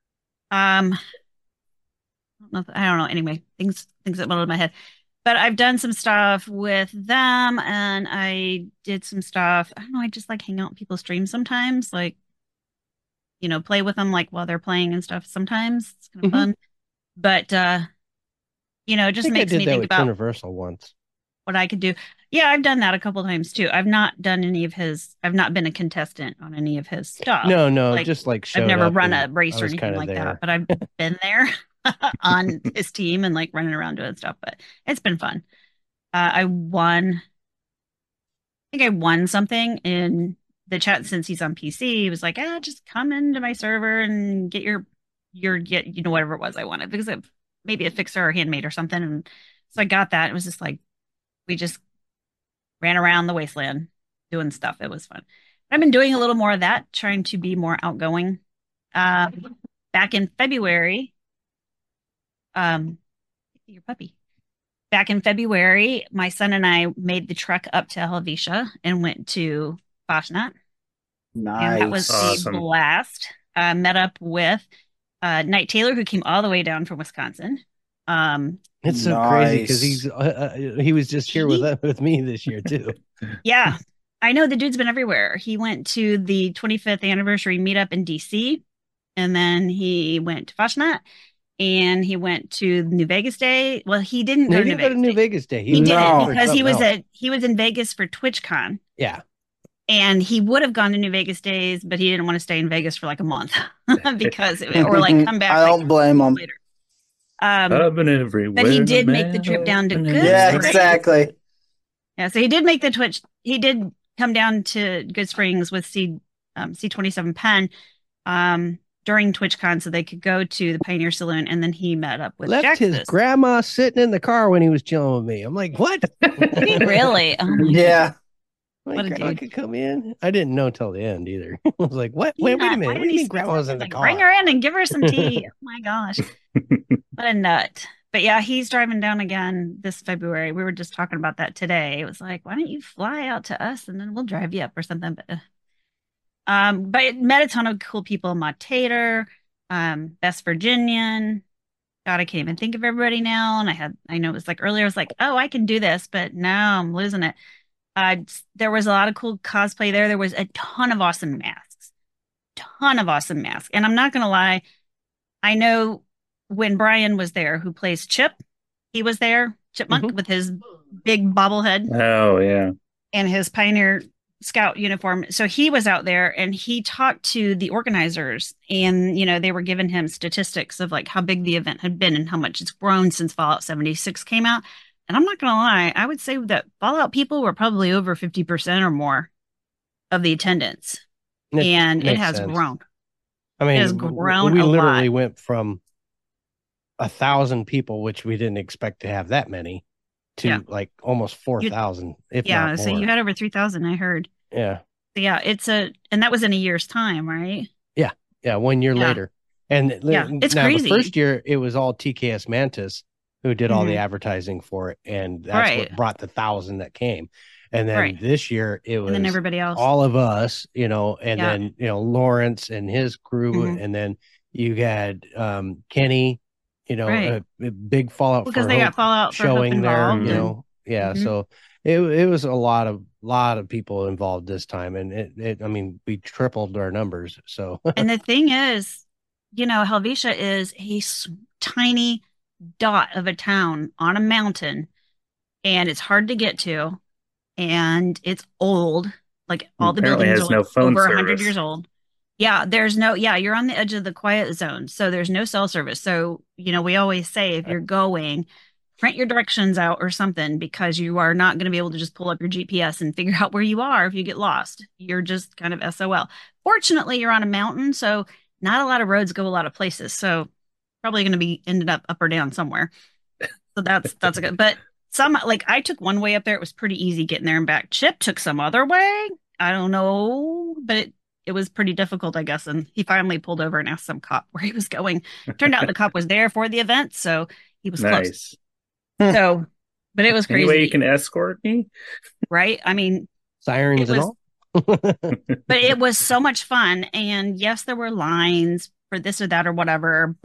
I don't know. Anyway, things that went out of my head. But I've done some stuff with them and I did some stuff. I don't know, I just like hang out in people's streams sometimes, like, play with them like while they're playing and stuff. Sometimes it's kind of Mhm. fun. But it I just think I makes did me that think with about Universal once. what I could do. Yeah, I've done that a couple times too. I've not done any of his. I've not been a contestant on any of his stuff. No, Like just like I've showed never up run a and race I or was anything kind of like that, there. but I've been there on his team and like running around doing stuff. But it's been fun. I won. I think I won something in the chat since he's on PC. He was like, just come into my server and get get whatever it was I wanted because of maybe a fixer or handmade or something. And so I got that. It was just like we just ran around the wasteland doing stuff. It was fun. I've been doing a little more of that, trying to be more outgoing. Back in February, your puppy. Back in February, my son and I made the trek up to Helvetia and went to Fashionat. And that was Nice. a Awesome. blast. Met up with Knight Taylor, who came all the way down from Wisconsin. It's so crazy because Nice. he was just here with me this year too. Yeah, I know the dude's been everywhere. He went to the 25th anniversary meetup in DC, and then he went to Fashionat, and he went to New Vegas Day. Well, he didn't No, go he to didn't go to New New Vegas Day. Vegas Day. He was didn't No. for because he something was else. he was in Vegas for TwitchCon. Yeah. And he would have gone to New Vegas Days, but he didn't want to stay in Vegas for like a month because, or like come back. I like, don't blame him. later. Up and everywhere. But he did make the trip down to man, Good Yeah, Springs. exactly. Yeah, so he did make the Twitch. He did come down to Good Springs with C27 Penn during TwitchCon, so they could go to the Pioneer Saloon, and then he met up with Left his Jaxus. grandma sitting in the car when he was chilling with me. I'm like, what? Did he really? Oh my Yeah. My What a grandma dude. could come in. I didn't know till the end either. I was like, what? Yeah, Wait a why minute. What didn't do you he mean say grandma was in the something? car? Bring her in and give her some tea. Oh my gosh. What a nut. But yeah, he's driving down again this February. We were just talking about that today. It was like, why don't you fly out to us and then we'll drive you up or something. But I met a ton of cool people. Maud Tater, Best Virginian. God, I can't even think of everybody now. And I know it was like earlier, I was like, oh, I can do this, but now I'm losing it. There was a lot of cool cosplay there. There was a ton of awesome masks. And I'm not gonna lie, I know when Brian was there, who plays Chip, he was there, Chipmunk, with his big bobblehead Oh yeah. and his Pioneer Scout uniform. So he was out there and he talked to the organizers, and they were giving him statistics of like how big the event had been and how much it's grown since Fallout 76 came out. And I'm not gonna lie, I would say that Fallout people were probably over 50% or more of the attendance. And it makes has sense. grown. I mean, It has grown we a literally lot. went from 1,000 people, which we didn't expect to have that many, to Yeah. like almost 4,000, if Yeah, not so more. you had over 3,000, I heard. Yeah. So yeah, and that was in a year's time, right? Yeah, 1 year Yeah. later. And Yeah, it's now crazy. the first year it was all TKS Mantis who did all the Mhm. advertising for it, and that's Right. what brought the 1,000 that came. And then Right. this year it was And then everybody else. all of us, and Yeah. then Lawrence and his crew, Mhm. and then you had Kenny, Right. a big Fallout Because for they got Hope Fallout for Hope showing there, involved. and- yeah. Mhm. So it was a lot of people involved this time, and I mean, we tripled our numbers. So And the thing is, Helvetia is a tiny dot of a town on a mountain, and it's hard to get to, and it's old. Like all the Apparently buildings has are no like phone over 100 service. years old. Yeah, you're on the edge of the quiet zone, so there's no cell service. So, we always say if you're going, print your directions out or something, because you are not going to be able to just pull up your GPS and figure out where you are if you get lost. You're just kind of SOL. Fortunately, you're on a mountain, so not a lot of roads go a lot of places. So probably going to be ended up or down somewhere. So that's a good. But I took one way up there. It was pretty easy getting there and back. Chip took some other way. I don't know, but it was pretty difficult, I guess. And he finally pulled over and asked some cop where he was going. Turned out the cop was there for the event, so he was close. Nice. So, but it was crazy. Any way you can escort me? Right? I mean, sirens and was- all. but it was so much fun. And yes, there were lines for this or that or whatever.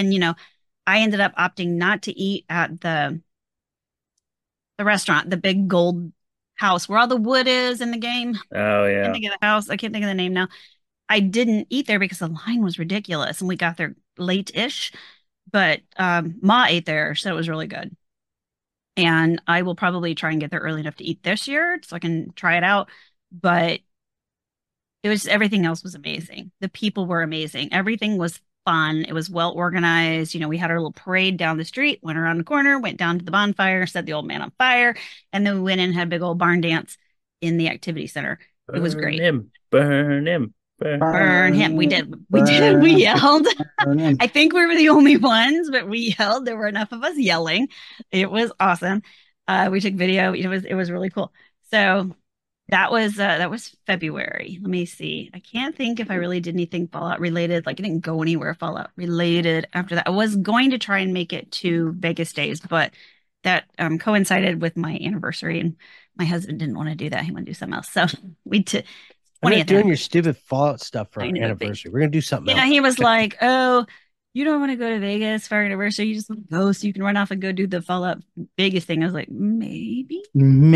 I ended up opting not to eat at the restaurant, the big gold house where all the wood is in the game. Oh I yeah. can't think of the house. I can't think of the name now. I didn't eat there because the line was ridiculous and we got there late-ish. But Ma ate there, so it was really good. And I will probably try and get there early enough to eat this year so I can try it out. But everything else was amazing. The people were amazing. Everything was fun. It was well organized. We had our little parade down the street, went around the corner, went down to the bonfire, set the old man on fire, and then we went in and had a big old barn dance in the activity center. It was great. Burn him. Burn him. We did. We yelled. I think we were the only ones, but we yelled. There were enough of us yelling. It was awesome. We took video. It was really cool. So that was February. Let me see. I can't think if I really did anything Fallout related. Like I didn't go anywhere Fallout related after that. I was going to try and make it to Vegas days, but that coincided with my anniversary, and my husband didn't want to do that. He wanted to do something else. So we took. We're not doing your stupid Fallout stuff for our anniversary. We're gonna do something else. He was like, "Oh, you don't want to go to Vegas for our anniversary. You just want to go so you can run off and go do the Fallout Vegas thing." I was like, "Maybe."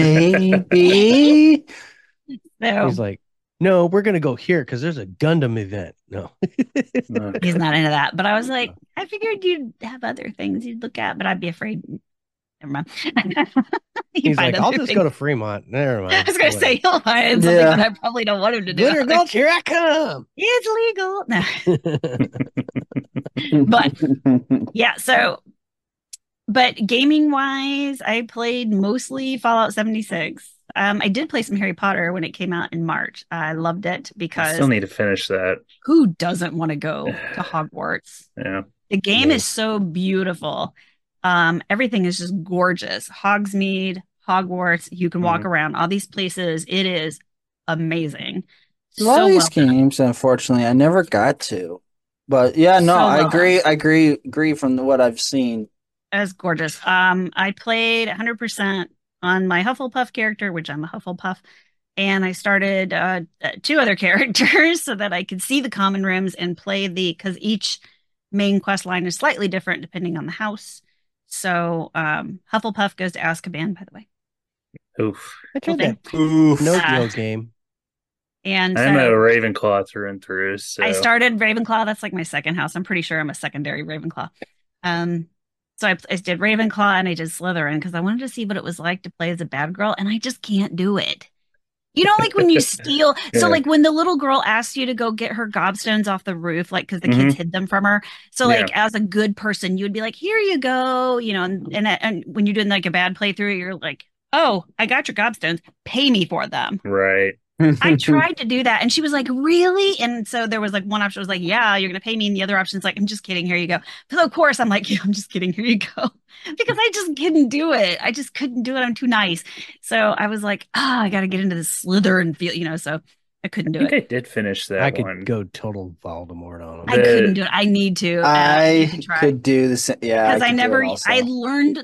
So, he's like, "No, we're gonna go here because there's a Gundam event." No, he's not into that. But I was like, I figured you'd have other things you'd look at, but I'd be afraid. Never mind. He's like, I'll just go to Fremont. Never mind. I was going to say, he'll find something that I probably don't want him to do. Glitter Gulch, here I come. It's legal. No. But yeah, but gaming wise, I played mostly Fallout 76. I did play some Harry Potter when it came out in March. I loved it because I still need to finish that. Who doesn't want to go to Hogwarts? Yeah. The game is so beautiful. Everything is just gorgeous. Hogsmeade, Hogwarts, you can walk around all these places. It is amazing. A lot of these games, unfortunately, I never got to. But yeah, no, I agree from what I've seen. It's gorgeous. I played 100% on my Hufflepuff character, which I'm a Hufflepuff, and I started 2 other characters so that I could see the common rooms and play because each main quest line is slightly different depending on the house. So Hufflepuff goes to Azkaban, by the way. Oof. I tried that no-deal game. And I'm a Ravenclaw through and through. So. I started Ravenclaw. That's like my second house. I'm pretty sure I'm a secondary Ravenclaw. So I did Ravenclaw and I did Slytherin because I wanted to see what it was like to play as a bad girl, and I just can't do it. Like when you steal. So like when the little girl asks you to go get her gobstones off the roof, like because the kids hid them from her. So like as a good person, you would be like, here you go, and when you're doing like a bad playthrough, you're like, oh, I got your gobstones, pay me for them. Right. I tried to do that and she was like, really? And so there was like one option was like, yeah, you're gonna pay me, and the other option's like, I'm just kidding, here you go. So of course I'm like, yeah, I'm just kidding, here you go. Because I just couldn't do it. I just couldn't do it. I'm too nice. So I was like, I gotta get into this Slytherin feel, so I couldn't do it. I did finish that I one. could go total Voldemort on him. I couldn't do it. I need to. I could do the same. Yeah, because I learned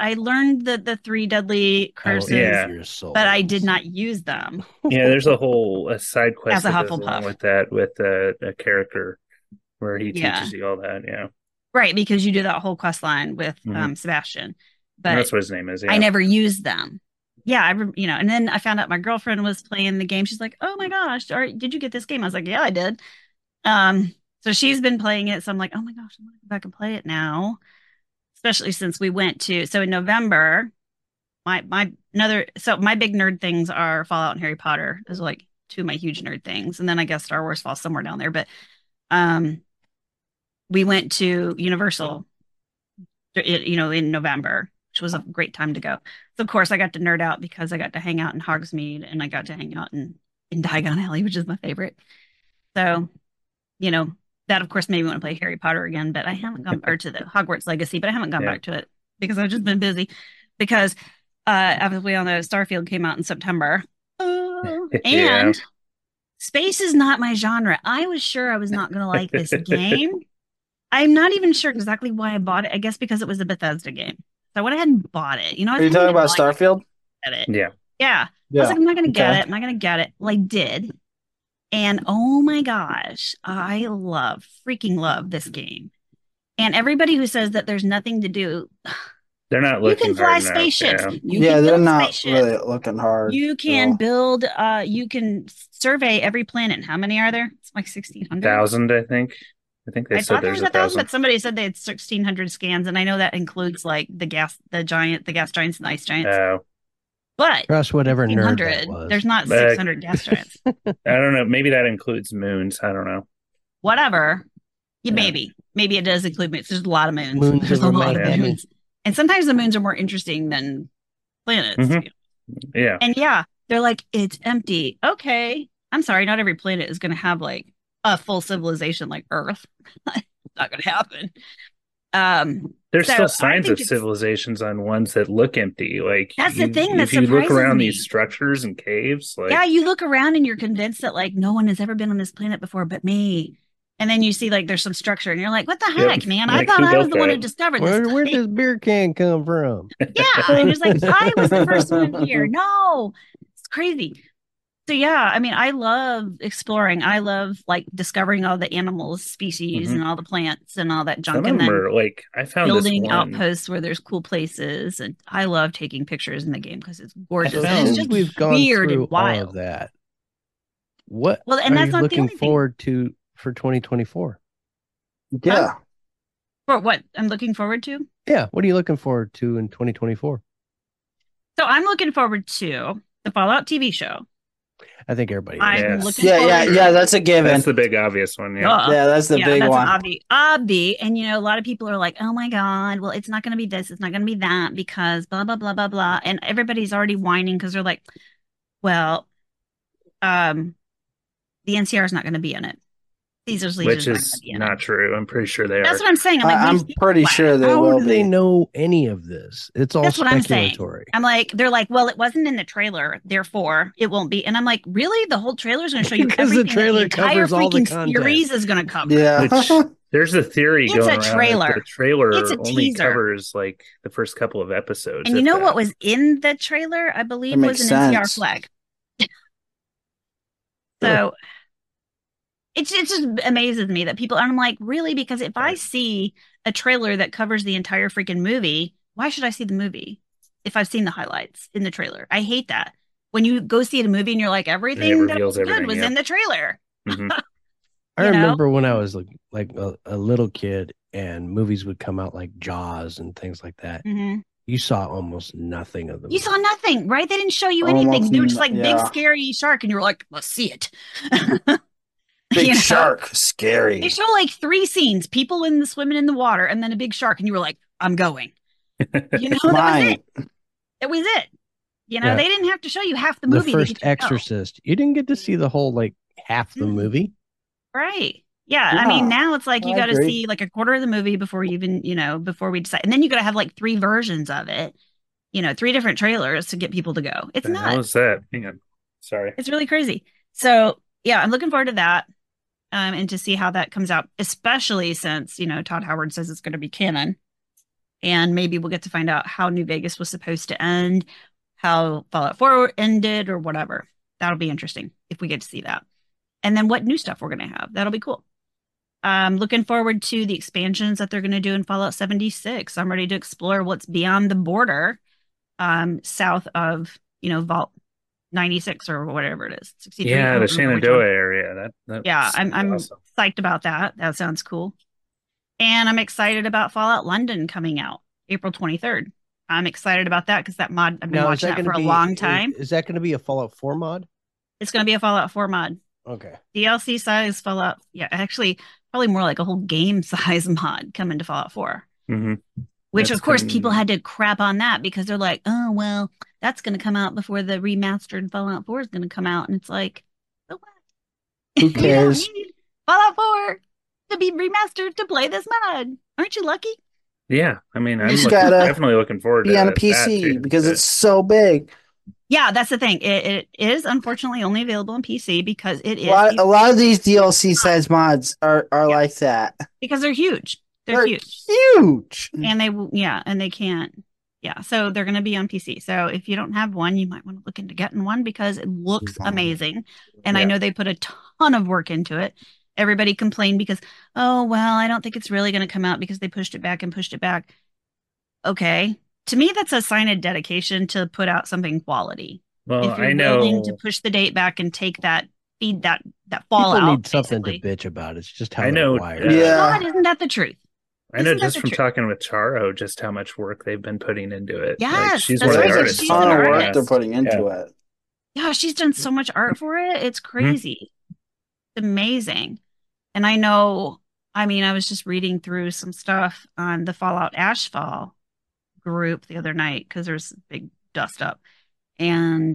the 3 deadly curses, but I did not use them. Yeah, there's a side quest as a that goes Hufflepuff along with that, with a character where he teaches you all that. Yeah, right, because you do that whole quest line with Sebastian, but that's what his name is. Yeah. I never used them. Yeah, and then I found out my girlfriend was playing the game. She's like, "Oh my gosh, did you get this game?" I was like, "Yeah, I did." So she's been playing it. So I'm like, "Oh my gosh, I'm gonna go back and play it now." Especially since we went to in November, my big nerd things are Fallout and Harry Potter. Those are like 2 of my huge nerd things, and then I guess Star Wars falls somewhere down there. But we went to Universal, in November, which was a great time to go. So of course I got to nerd out because I got to hang out in Hogsmeade and I got to hang out in Diagon Alley, which is my favorite. So, that of course made me want to play Harry Potter again, but I haven't gone or to the Hogwarts Legacy, but I haven't gone back to it because I've just been busy. Because as we all know, Starfield came out in September. And space is not my genre. I was sure I was not going to like this game. I'm not even sure exactly why I bought it. I guess because it was a Bethesda game. So I went ahead and bought it. Are you talking about Starfield? Yeah. I was like, I'm not going to get it. I'm not going to get it. Well, I did. And oh my gosh, I freaking love this game. And everybody who says that there's nothing to do, they're not looking. You can fly hard spaceships. Yeah, they're not really looking hard. You can build. You can survey every planet. How many are there? It's like 1,600. 1,000, I think. I think they I said thought there there's was 1,000, 1,000. but somebody said they had 1,600 scans, and I know that includes like the gas giants and the ice giants. But Trust whatever nerd that 1,600, was. there's not 600 gas giants. I don't know. Maybe that includes moons. I don't know. Whatever. Yeah, Yeah. maybe it does include moons. There's a lot of moons. Moons There's of a lot of Miami. moons, and sometimes the moons are more interesting than planets. Mhm. Yeah. And yeah, they're like, it's empty. Okay, I'm sorry, not every planet is going to have like a full civilization like Earth. It's not going to happen. There's So still I signs think of it's- civilizations on ones that look empty. Like That's the thing that if you look surprises around me. these structures and caves, like Yeah, you look around and you're convinced that like no one has ever been on this planet before but me. And then you see like there's some structure and you're like, what the Yep. heck, man? I Like, thought who I was built the one who that? discovered Where, this. where'd this beer can come from? Yeah. And it's like, I was the first one here. No, it's crazy. So yeah, I mean, I love exploring. I love like discovering all the animals, species, Mhm. and all the plants and all that some junk, of and them then are like I found this building one. outposts where there's cool places. And I love taking pictures in the game because it's gorgeous. I And found- it's Since just we've gone weird through and all wild. of that, what Well, and are that's you not the looking only thing. forward to for 2024? Yeah. For what I'm looking forward to. Yeah, what are you looking forward to in 2024? So I'm looking forward to the Fallout TV show. I think everybody is. I'm Yes. looking Yeah, forward. yeah, that's a given. That's the big obvious one. Yeah. Duh. Yeah, that's the Yeah, big that's one. an obvi. And you know, a lot of people are like, "Oh my God, well, it's not going to be this, it's not going to be that because blah blah blah blah blah." And everybody's already whining because they're like, "Well, the NCR is not going to be in it. Caesar's Which Legion is not, gonna not true. I'm pretty sure they be in it." That's are. what I'm saying. I'm like, I'm these pretty people- sure they How will do they be. know any of this? It's all That's what I'm saying. speculatory. I'm like, they're like, "Well, it wasn't in the trailer, therefore it won't be." And I'm like, "Really? The whole trailer is going to show you Because the everything that trailer entire covers all the freaking content. series is going to cover." Yeah. Which there's a theory It's going a around that trailer. the trailer It's a only teaser. covers like the first couple of episodes. And you if know that. what was in the trailer? I believe That was makes an NCR sense. flag. So it just amazes me that people, and I'm like, really? Because if I see a trailer that covers the entire freaking movie, why should I see the movie if I've seen the highlights in the trailer? I hate that. When you go see a movie and you're like, everything that reveals was good everything, was yeah. in the trailer. Mhm. I you know? remember when I was like a little kid and movies would come out like Jaws and things like that. Mhm. You saw almost nothing of them. You saw nothing, right? They didn't show you Almost anything. They were just like yeah. big, scary shark, and you were like, let's see it. Big You know? shark, scary. They show like 3 scenes, people swimming in the water, and then a big shark, and you were like, I'm going. You know, that was Mine. it. That was it. You know, Yeah. they didn't have to show you half the the movie. to first get you to know. Exorcist. You didn't get to see the whole like half the Mm. movie. Right. Yeah. I mean, Yeah, now it's like you I got to agree. see like a quarter of the movie before you even, before we decide. And then you got to have like 3 versions of it, 3 different trailers to get people to go. It's The hell nuts. is that? Hang on. Sorry. It's really crazy. So yeah, I'm looking forward to that. And to see how that comes out, especially since, Todd Howard says it's going to be canon. And maybe we'll get to find out how New Vegas was supposed to end, how Fallout 4 ended, or whatever. That'll be interesting if we get to see that. And then what new stuff we're going to have. That'll be cool. Looking forward to the expansions that they're going to do in Fallout 76. I'm ready to explore what's beyond the border, south of, Vault 96 or whatever it is. 63. I Yeah, don't the remember which one. Shenandoah area. That Yeah, sounds I'm awesome. psyched about that. That sounds cool. And I'm excited about Fallout London coming out April 23rd. I'm excited about that because that mod, I've been Now, is watching that that going for to a be long time. Is that going to be a Fallout 4 mod? It's going to be a Fallout 4 mod. Okay. DLC size Fallout. Yeah, actually, probably more like a whole game size mod coming to Fallout 4. Mhm. Which, That's of course, been- people had to crap on that because they're like, oh, well, that's going to come out before the remastered Fallout 4 is going to come out. And it's like, so what? Who You don't cares? need Fallout 4 to be remastered to play this mod. Aren't you lucky? Yeah, I mean, I'm just looking, gotta definitely looking forward to Be on a that PC too, because but- it's so big. Yeah, that's the thing. It is unfortunately only available on PC because it is A lot of these DLC size mods are like that. because they're huge. They're They're huge. huge. And they can't. Yeah, so they're going to be on PC. So if you don't have one, you might want to look into getting one because it looks amazing. And I Yeah. know they put a ton of work into it. Everybody complained because, oh, well, I don't think it's really going to come out because they pushed it back and pushed it back. Okay. To me, that's a sign of dedication to put out something quality. Well, If you're I know. willing to push the date back and take that feed that People fallout. need something basically. to bitch about. It's just how I they're know, wired. Yeah. God, isn't that the truth? I know Isn't that just the from truth? talking with Charo just how much work they've been putting into it. Like, Yes, she's that's one of what the I said. artists. She's on an ton of the work artist. they're cast. putting into Yeah. it. Yeah, she's done so much art for it. It's crazy. It's amazing. And I know, I mean, I was just reading through some stuff on the Fallout Ashfall group the other night because there's a big dust up. And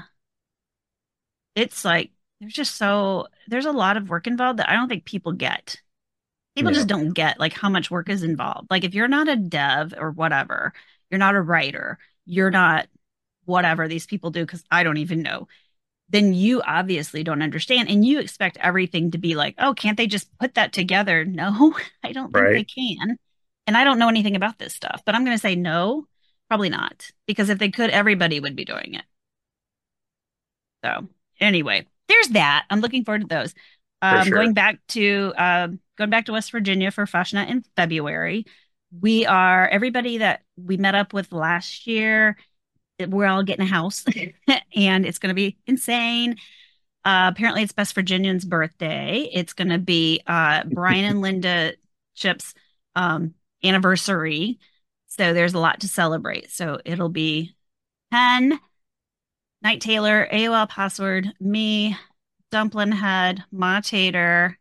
it's like there's a lot of work involved that I don't think people get. People Yeah. just don't get like how much work is involved. Like if you're not a dev or whatever, you're not a writer, you're not whatever these people do, because I don't even know, then you obviously don't understand and you expect everything to be like, oh, can't they just put that together? No, I don't think they Right. can. And I don't know anything about this stuff, but I'm going to say no, probably not. Because if they could, everybody would be doing it. So anyway, there's that. I'm looking forward to those. For sure. Going back to West Virginia for Fashionette in February. Everybody that we met up with last year, we're all getting a house and it's going to be insane. Apparently it's Best Virginian's birthday. It's going to be Brian and Linda Chip's anniversary. So there's a lot to celebrate. So it'll be Pen, Night Taylor, AOL Password, me, Dumpling Head, Ma Tater.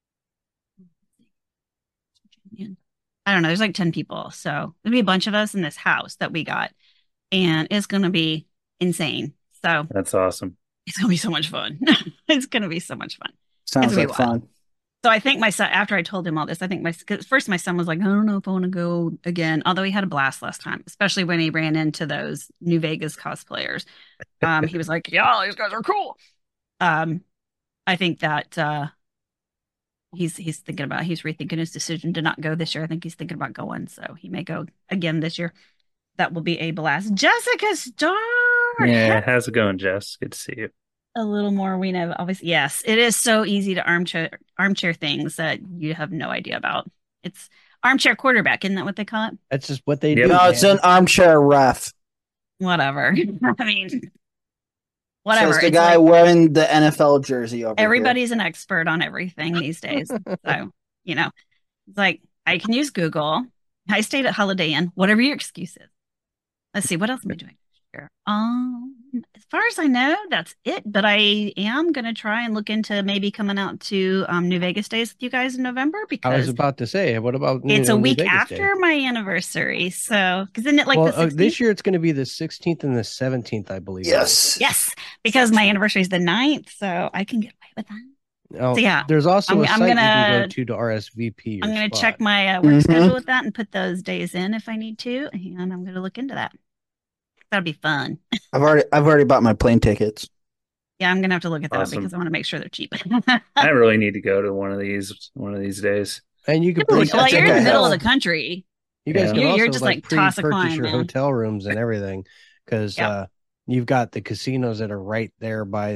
I don't know. There's like 10 people. So there'll be a bunch of us in this house that we got. And it's going to be insane. So That's awesome. it's going to be so much fun. It's going to be so much fun. Sounds It's like gonna be wild. fun. So I think my son, after I told him all this, I think cause first my son was like, I don't know if I want to go again. Although he had a blast last time, especially when he ran into those New Vegas cosplayers. He was like, yeah, these guys are cool. I think that he's rethinking his decision to not go this year. I think he's thinking about going, so he may go again this year. That will be a blast. Jessica Starr. Yeah, how's it going, Jess? Good to see you. A little more we know. Obviously, yes, it is so easy to armchair things that you have no idea about. It's armchair quarterback, isn't that what they call it? That's just what they Yep. do. No, it's man. an armchair ref. Whatever. I mean, whatever. Says the It's guy like wearing the NFL jersey over here. everybody's an expert on everything these days. So, it's like I can use Google. I stayed at Holiday Inn, whatever your excuse is. Let's see, what else am I doing here? As far as I know, that's it. But I am gonna try and look into maybe coming out to New Vegas Days with you guys in November I was because about to say, what about it's a New week Vegas after Day? my anniversary. So, because isn't it like Well, the 16th? this year it's going to be the 16th and the 17th, I believe. Yes. Yes, because my anniversary is the 9th, so I can get away with that. Oh, So, yeah, there's also I'm a site you can gonna- go to RSVP. Your I'm going to spot. check my work Mhm. schedule with that and put those days in if I need to, and I'm going to look into that. That'll be fun. I've already bought my plane tickets. Yeah, I'm going to have to look at that Awesome. because I want to make sure they're cheap. I really need to go to one of these days. And you can Well, pre- you're in the okay. middle of the country. You guys Yeah. can You're also just, like like, toss a pre-purchase coin, your man. hotel rooms and everything because Yep. you've got the casinos that are right there by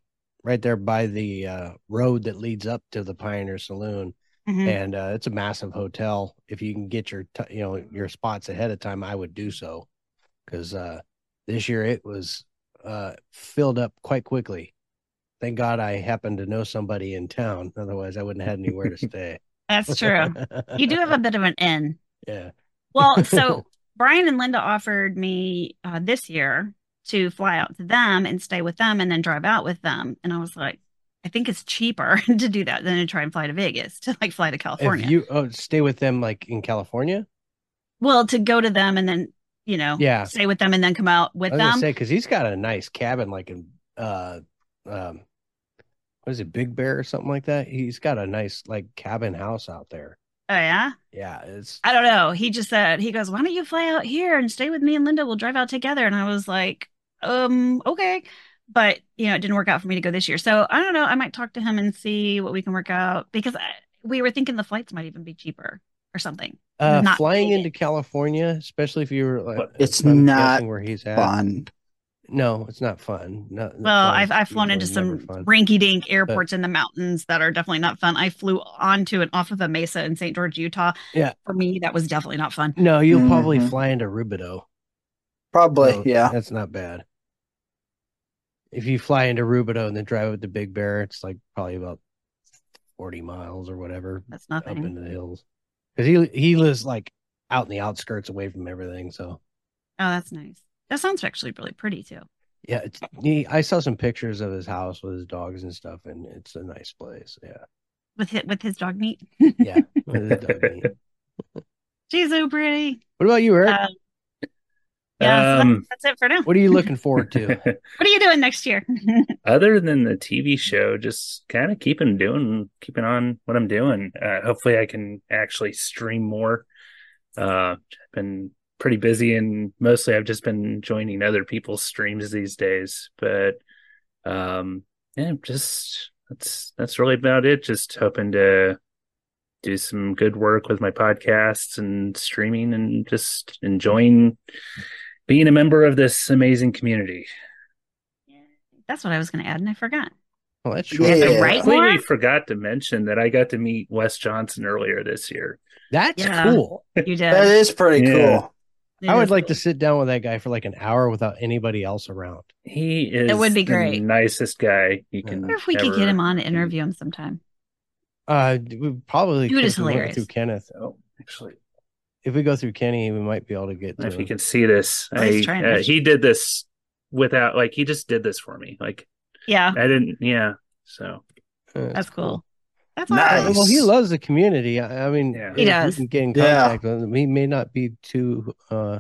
the road that leads up to the Pioneer Saloon, Mhm. and it's a massive hotel. If you can get your spots ahead of time, I would do so because this year it was filled up quite quickly. Thank God I happened to know somebody in town. Otherwise, I wouldn't have had anywhere to stay. That's true. You do have a bit of an in. Yeah. Well, so Brian and Linda offered me this year to fly out to them and stay with them and then drive out with them. And I was like, I think it's cheaper to do that than to try and fly to Vegas, to like fly to California. If you stay with them like in California, Well, to go to them and then, Yeah. stay with them and then come out with I was gonna them. say because he's got a nice cabin, like in what is it, Big Bear or something like that. He's got a nice like cabin house out there. Oh, yeah? Yeah, it's I don't know. He just said, he goes, why don't you fly out here and stay with me and Linda? We'll drive out together. And I was like, okay. But, it didn't work out for me to go this year. So I don't know. I might talk to him and see what we can work out because we were thinking the flights might even be cheaper or something. Not flying Vegas. into California, especially if you were like, It's I'm not guessing where he's at. Fun. No, it's not fun. No, Well, flying's I've flown into usually never some fun. rinky-dink airports in the mountains that are definitely not fun. I flew onto and off of a mesa in St. George, Utah. Yeah. For me, that was definitely not fun. No, you'll probably Mhm. fly into Rubidoux. Probably, So yeah. that's not bad. if you fly into Rubidoux and then drive up to Big Bear, it's like probably about 40 miles or whatever That's up nothing. into the hills. Because he lives like out in the outskirts away from everything. So Oh, that's nice. That sounds actually really pretty too. yeah, I saw some pictures of his house with his dogs and stuff, and it's a nice place. Yeah. With his dog meat. Yeah. With his dog meat. She's so pretty. What about you, Eric? Yeah, so that's it for now. What are you looking forward to? What are you doing next year? Other than the TV show, just kind of keeping on what I'm doing. Hopefully I can actually stream more. I've been pretty busy, and mostly I've just been joining other people's streams these days. But yeah, just that's really about it. Just hoping to do some good work with my podcasts and streaming, and just enjoying being a member of this amazing community. That's what I was going to add, and I forgot. Well, that's Yeah. To write I completely more? forgot to mention that I got to meet Wes Johnson earlier this year. That's Yeah. cool. You did. That is pretty Yeah. cool. It I would is like cool. to sit down with that guy for like an hour without anybody else around. He is It would be the great. nicest guy you I can. I wonder if we could get him on to interview him sometime. We probably Dude could is if we went hilarious. through Kenneth. Oh, actually, If we go through Kenny, we might be able to get to if you him. can see this, Oh, he's trying to- he did this without, like, he just did this for me. Like, Yeah, I didn't. Yeah. So that's cool. That's Nice. awesome. Well, he loves the community. I mean, Yeah. He if does. we can get in Yeah. contact with him. He may not be too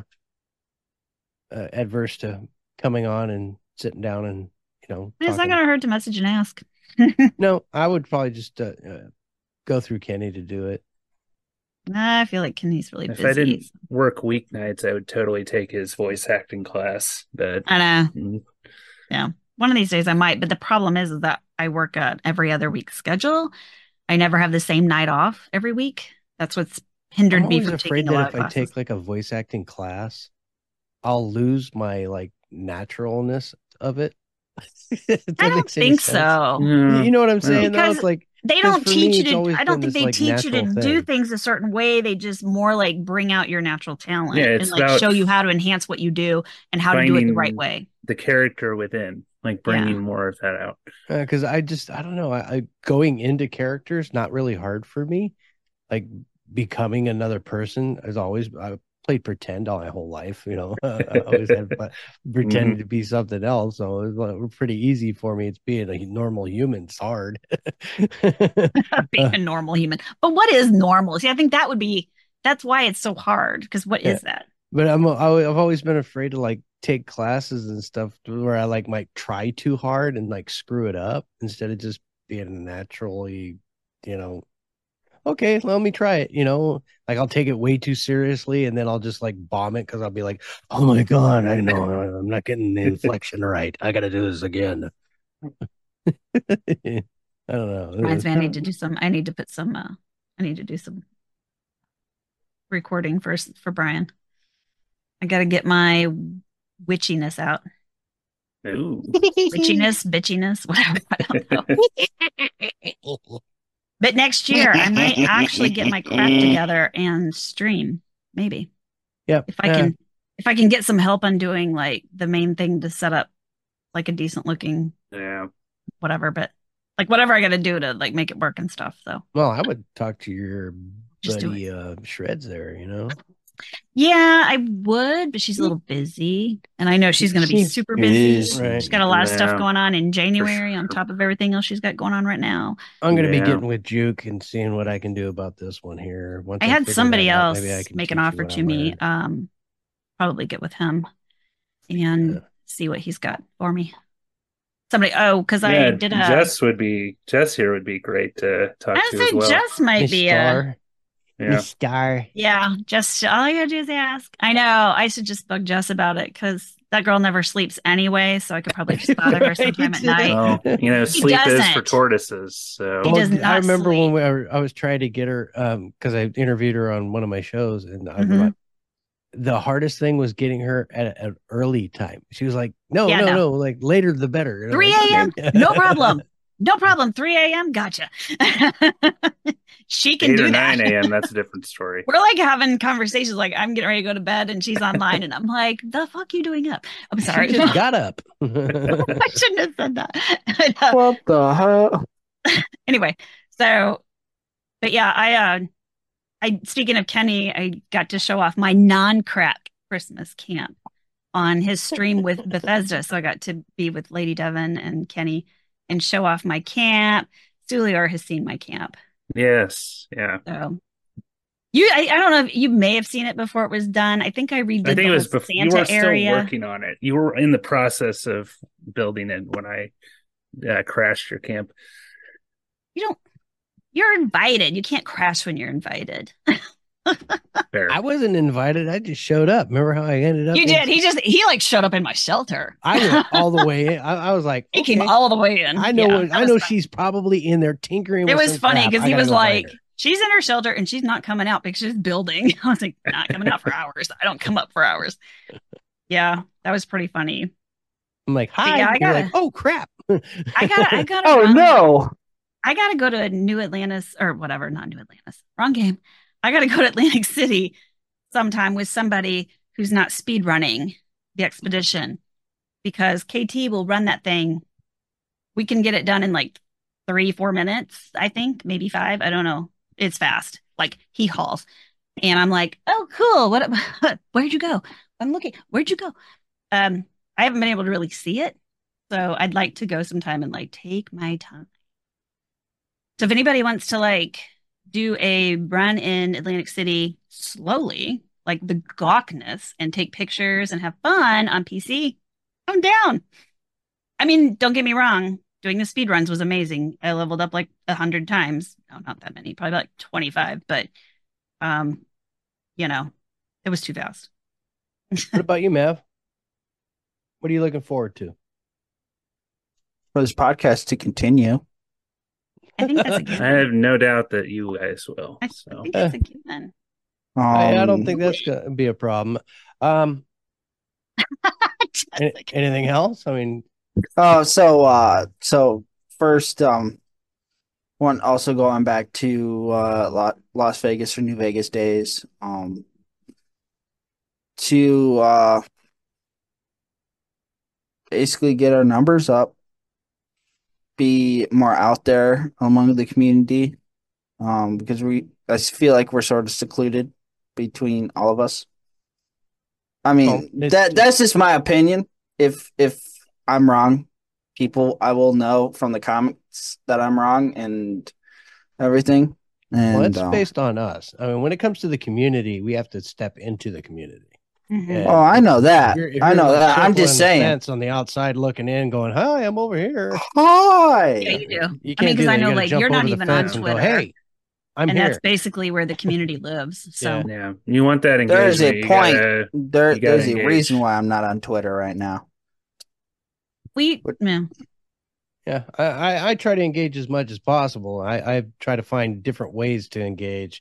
adverse to coming on and sitting down and It's not talking. going to hurt to message and ask. No, I would probably just go through Kenny to do it. I feel like Kenny's really if busy. I didn't work weeknights, I would totally take his voice acting class. But I know. mm, One of these days I might, but the problem is that I work a every other week schedule. I never have the same night off every week. That's what's hindered I'm me always from afraid taking a that lot if of I classes. take like a voice acting class, I'll lose my like naturalness of it. If that I don't makes any think sense. so. yeah. You know what I'm saying? Though? Because It's like They 'cause don't for teach me, you it's to, always I don't been think this, they like, teach you to natural do thing. things a certain way. They just more like bring out your natural talent Yeah, and it's like about show you how to enhance what you do and how to do it the right finding way. the character within, like bringing more of that out. Because I don't know. I going into characters not really hard for me. Like becoming another person is always. I played pretend all my whole life. I always had pretended to be something else. So it was pretty easy for me. It's being a normal human's hard. Being a normal human. But what is normal? See, I think that's why it's so hard. Because what is that? But I've always been afraid to like take classes and stuff where I like might try too hard and like screw it up instead of just being naturally, okay, let me try it. Like I'll take it way too seriously and then I'll just like bomb it because I'll be like, oh my God, I know I'm not getting the inflection right. I got to do this again. I don't know. Reminds me, I need to do some recording first for Brian. I got to get my witchiness out. Ooh. Witchiness, bitchiness, whatever. I don't know. But next year, I might actually get my crap together and stream. Maybe Yeah. if I can get some help on doing like the main thing to set up like a decent looking Yeah. whatever. But like whatever I got to do to like make it work and stuff. So Well, I would talk to your Just do buddy Shreds there, yeah, I would, but she's a little busy, and I know she's going to be She super busy. is, right. She's got a lot of stuff Yeah. going on in January sure. on top of everything else she's got going on right now. I'm going to be Yeah. getting with Juke and seeing what I can do about this one here. Once I had figure somebody that out, else maybe I can make an teach you offer what to I me. learned. Probably get with him and Yeah. see what he's got for me. Because I Yeah, did Jess here would be great to talk I to would as say well. Jess might Miss be Star. Yeah. Miss Star. yeah, just all you gotta do is ask. I know I should just bug Jess about it because that girl never sleeps anyway, so I could probably just bother her sometime at night. Well, sleep is for doesn't. tortoises. So He does I not remember sleep. when I was trying to get her because I interviewed her on one of my shows, and Mhm. the hardest thing was getting her at an early time. She was like, no, Yeah, no. like later the better. And I'm 3 like, a.m. okay. No problem. No problem. 3 a.m. Gotcha. she can 8 do or that. 9 a.m. That's a different story. We're like having conversations like I'm getting ready to go to bed and she's online and I'm like, the fuck you doing up? I'm sorry. She just got up. I shouldn't have said that. What the hell? Anyway, so but yeah, I speaking of Kenny, I got to show off my non-crack Christmas camp on his stream with Bethesda. So I got to be with Lady Devon and Kenny and show off my camp. Stuliar has seen my camp. Yes. Yeah. So I don't know if you may have seen it before it was done. I think I redid I think the it was whole before you Santa were still area. working on it. You were in the process of building it when I crashed your camp. You're invited. You can't crash when you're invited. Fair. I wasn't invited. I just showed up. Remember how I ended up? You did. He like showed up in my shelter. I went all the way in. I was like, He okay. came all the way in. I know. Yeah, I know she's probably in there tinkering. It with was some funny crap. because I he gotta was go find like, her. she's in her shelter and she's not coming out because she's building. I was like, not coming out for hours. I don't come up for hours. Yeah, that was pretty funny. I'm like, hi. yeah, I You're gotta- like, oh crap. I gotta. Oh run. no! I gotta go to New Atlantis or whatever, not New Atlantis. Wrong game. I gotta go to Atlantic City sometime with somebody who's not speed running the expedition because KT will run that thing. We can get it done in like 3-4 minutes, I think, maybe 5. I don't know. It's fast. Like he hauls. And I'm like, oh, cool. What where'd you go? I'm looking. Where'd you go? I haven't been able to really see it. So I'd like to go sometime and like take my time. So if anybody wants to like do a run in Atlantic City slowly, like the gawkness, and take pictures and have fun on PC, I'm down. I mean, don't get me wrong. Doing the speed runs was amazing. I leveled up like 100 times. No, not that many, probably like 25, but it was too fast. What about you, Mav? What are you looking forward to? For this podcast to continue. I think that's a I given. have no doubt that you guys will. I So think that's a given. I don't think that's gonna be a problem. Anything else? I mean, So first, one also going back to Las Vegas or New Vegas days, to basically get our numbers up, be more out there among the community, because I feel like we're sort of secluded between all of us. I mean, that's just my opinion. If I'm wrong, I will know from the comments that I'm wrong and everything. And it's based on us. I mean, when it comes to the community, we have to step into the community. Mhm. oh, I know that. If I you're know like that. I'm circling just the saying. fence on the outside looking in, going, "Hi, I'm over here." Hi. Yeah, you do. You I can't mean, do because that. I You know gotta like jump you're not over the even on fence and Twitter. go, "Hey, I'm and here." that's basically where the community lives. So yeah, you want that engagement. There's a you point. gotta- There's a engage. reason why I'm not on Twitter right now. yeah. Yeah, I try to engage as much as possible. I try to find different ways to engage.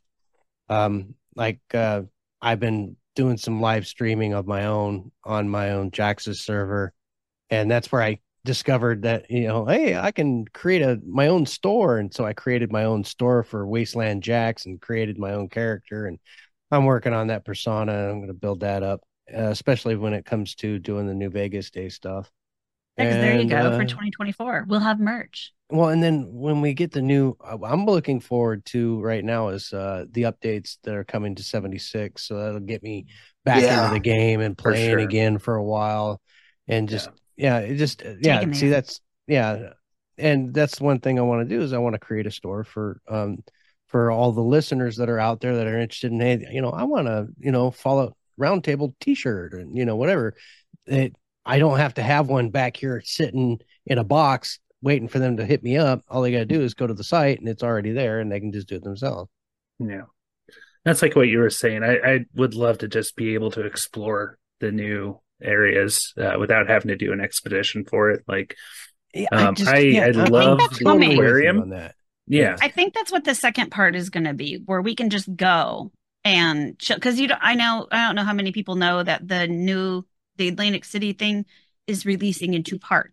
I've been doing some live streaming of my own on my own Jax's server, and that's where I discovered that hey, I can create my own store, and so I created my own store for Wasteland Jax and created my own character, and I'm working on that persona. I'm going to build that up, especially when it comes to doing the New Vegas Day stuff. Because there you And, go for 2024. We'll have merch. Well, and then when we get the new, I'm looking forward to right now is the updates that are coming to 76. So that'll get me back into the game and for playing sure. again for a while. And just, Taking see, there. And that's one thing I want to do is I want to create a store for all the listeners that are out there that are interested in, hey, I want to, follow Roundtable t-shirt and, whatever. I don't have to have one back here sitting in a box waiting for them to hit me up. All they got to do is go to the site and it's already there and they can just do it themselves. Yeah. That's like what you were saying. I would love to just be able to explore the new areas without having to do an expedition for it. Like, I love that's the coming. aquarium. On that. Yeah. I think that's what the second part is going to be, where we can just go and chill. Because I don't know how many people know that the Atlantic City thing is releasing in 2 parts.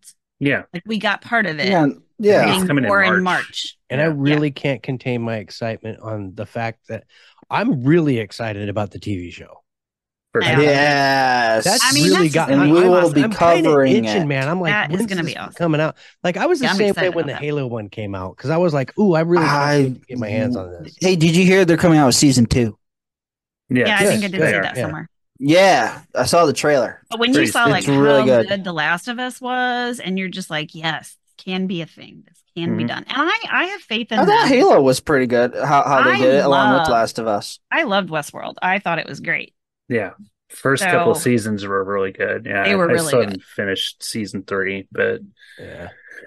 Yeah. Like we got part of it. Yeah, It's yeah. coming More in in March. And I really can't contain my excitement on the fact that I'm really excited about the TV show. Yeah. Yes. That's I mean, really that's just got gonna me. be we will awesome. be I'm kinda covering itching, it. man. I'm like, That is when's gonna this be awesome. coming out? Like I was the Yeah, I'm same way excited when the about that. Halo one came out because I was like, ooh, I really can't wait to get my hands on this. Hey, did you hear they're coming out with season 2? Yes, Yeah, I think I did Good. see they that are. somewhere. Yeah, I saw the trailer. But when you Pretty saw soon. like It's really how good. good The Last of Us was, and you're just like, yes, can be a thing. This can be Mhm. done. And I have faith in I thought them. Halo was pretty good. How they I did it along with love- Last of Us. I loved Westworld. I thought it was great. Yeah. First couple So- seasons were really good. Yeah, They were I really still good. haven't finished season 3, but Yeah.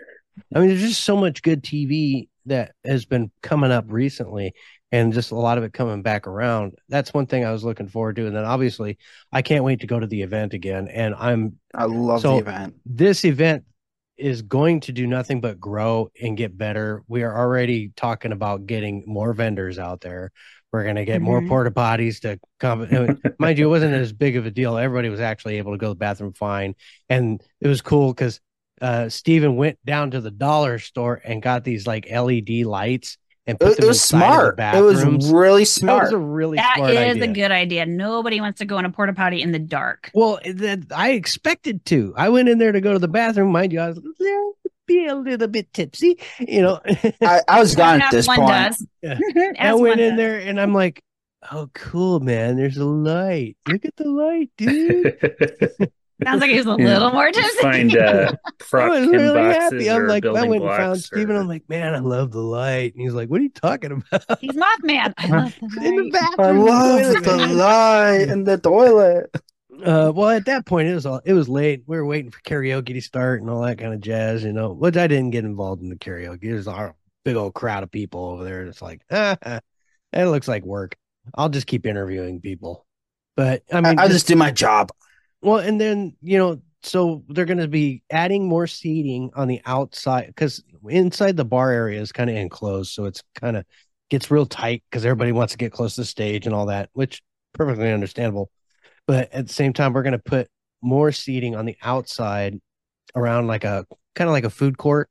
I mean, there's just so much good TV that has been coming up recently and just a lot of it coming back around. That's one thing I was looking forward to. And then obviously I can't wait to go to the event again. And I love So- the event. this event is going to do nothing but grow and get better. We are already talking about getting more vendors out there. We're going to get more Mhm. porta potties to come. Mind you, it wasn't as big of a deal. Everybody was actually able to go to the bathroom fine. And it was cool because Steven went down to the dollar store and got these like LED lights and put It them was inside of the smart. It was bathrooms. really That smart. was a really That smart is idea. a good idea. Nobody wants to go in a porta potty in the dark. Well, I expected to. I went in there to go to the bathroom. Mind you, I was be a little bit tipsy, you know. I was gone at this One point. does. Yeah. As I went one in does. there and I'm like, oh, cool, man. There's a light. Look at the light, dude. Sounds like he was a Yeah. little more tipsy. find I frock was Ken really boxes happy. I'm or like, I building went and found blocks. Steven. or- I'm like, man, I love the light. And he's like, what are you talking about? He's Mothman. I love the In the light. I bathroom. love toilet, the man. light in the toilet. Well, at that point, it was late. We were waiting for karaoke to start and all that kind of jazz, you know. Which I didn't get involved in the karaoke. There's a big old crowd of people over there. It's like, it looks like work. I'll just keep interviewing people. But I mean, I just do my job. well, and then you know, so they're going to be adding more seating on the outside because inside the bar area is kind of enclosed, so it's kind of gets real tight because everybody wants to get close to the stage and all that, which perfectly understandable. But at the same time, we're going to put more seating on the outside around like a kind of like a food court.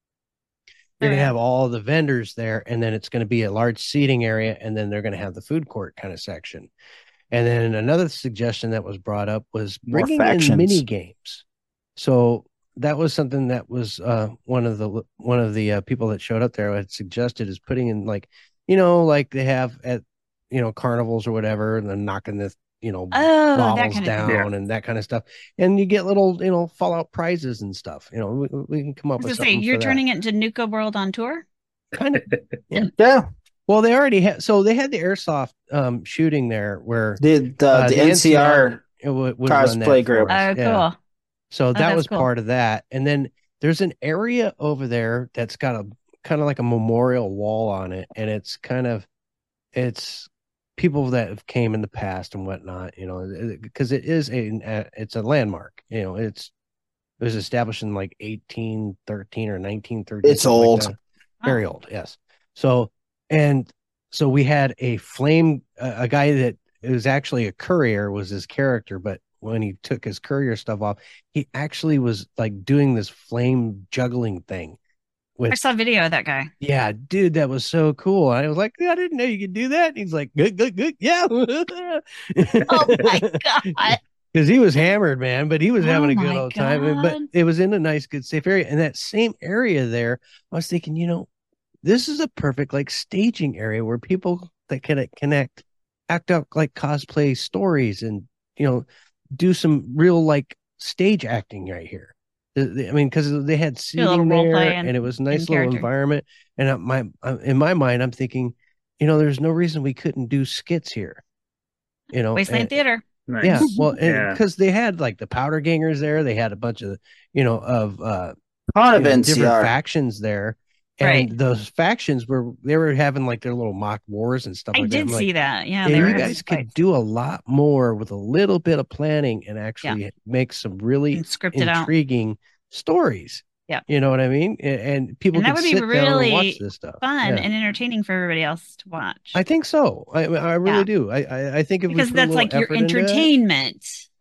You're going to have all the vendors there, and then it's going to be a large seating area, and then they're going to have the food court kind of section. And then another suggestion that was brought up was More bringing in factions. mini games. So that was something that was one of the people that showed up there had suggested is putting in like, you know, like they have at, you know, carnivals or whatever, and then knocking the, you know, Oh, that bottles kind of down thing. and that kind of stuff. And you get little, you know, Fallout prizes and stuff. You know, we can come I up was with gonna say, something. you're for that. turning it into Nuka World on tour? Kind of. Yeah. Well, they already had, so they had the airsoft shooting there where The NCR it would run that cosplay for group. Oh, us. cool. Yeah. So that that's was cool. part of that. And then there's an area over there that's got a kind of like a memorial wall on it. And it's people that have came in the past and whatnot, you know, because it's a landmark, you know, it was established in like 1813 or 1913. It's something like old. that. Very old. Yes. So we had a guy that was actually a courier was his character, but when he took his courier stuff off, he actually was like doing this flame juggling thing I with, saw a video of that guy. yeah, dude, that was so cool. I was like, yeah, I didn't know you could do that. And he's like, good. Yeah. Oh my God. Because he was hammered, man, but he was having a good my old time. But God. it was in a nice, good, safe area. And that same area there, I was thinking, you know, this is a perfect like staging area where people that can connect, act out like cosplay stories, and you know, do some real like stage acting right here. I mean, because they had Do a little seating role there, play and it was a nice in little character. environment. And in my mind, I'm thinking, you know, there's no reason we couldn't do skits here. You know, Wasteland and- Theater. Nice. yeah, well, Yeah. because they had like the powder gangers there, they had a bunch of, you know, of Ton of different NCR. factions there, and Right. those factions they were having like their little mock wars and stuff I like that. did I'm see like, that. Yeah, yeah, they were you having guys could fights do a lot more with a little bit of planning and actually make some really and scripted out. intriguing stories. Yeah. You know what I mean? And people And that can would be sit down and really watch this stuff. Fun Yeah. and entertaining for everybody else to watch. I think so. I really Yeah. do. I think if because we put a that's little like your effort into it- entertainment.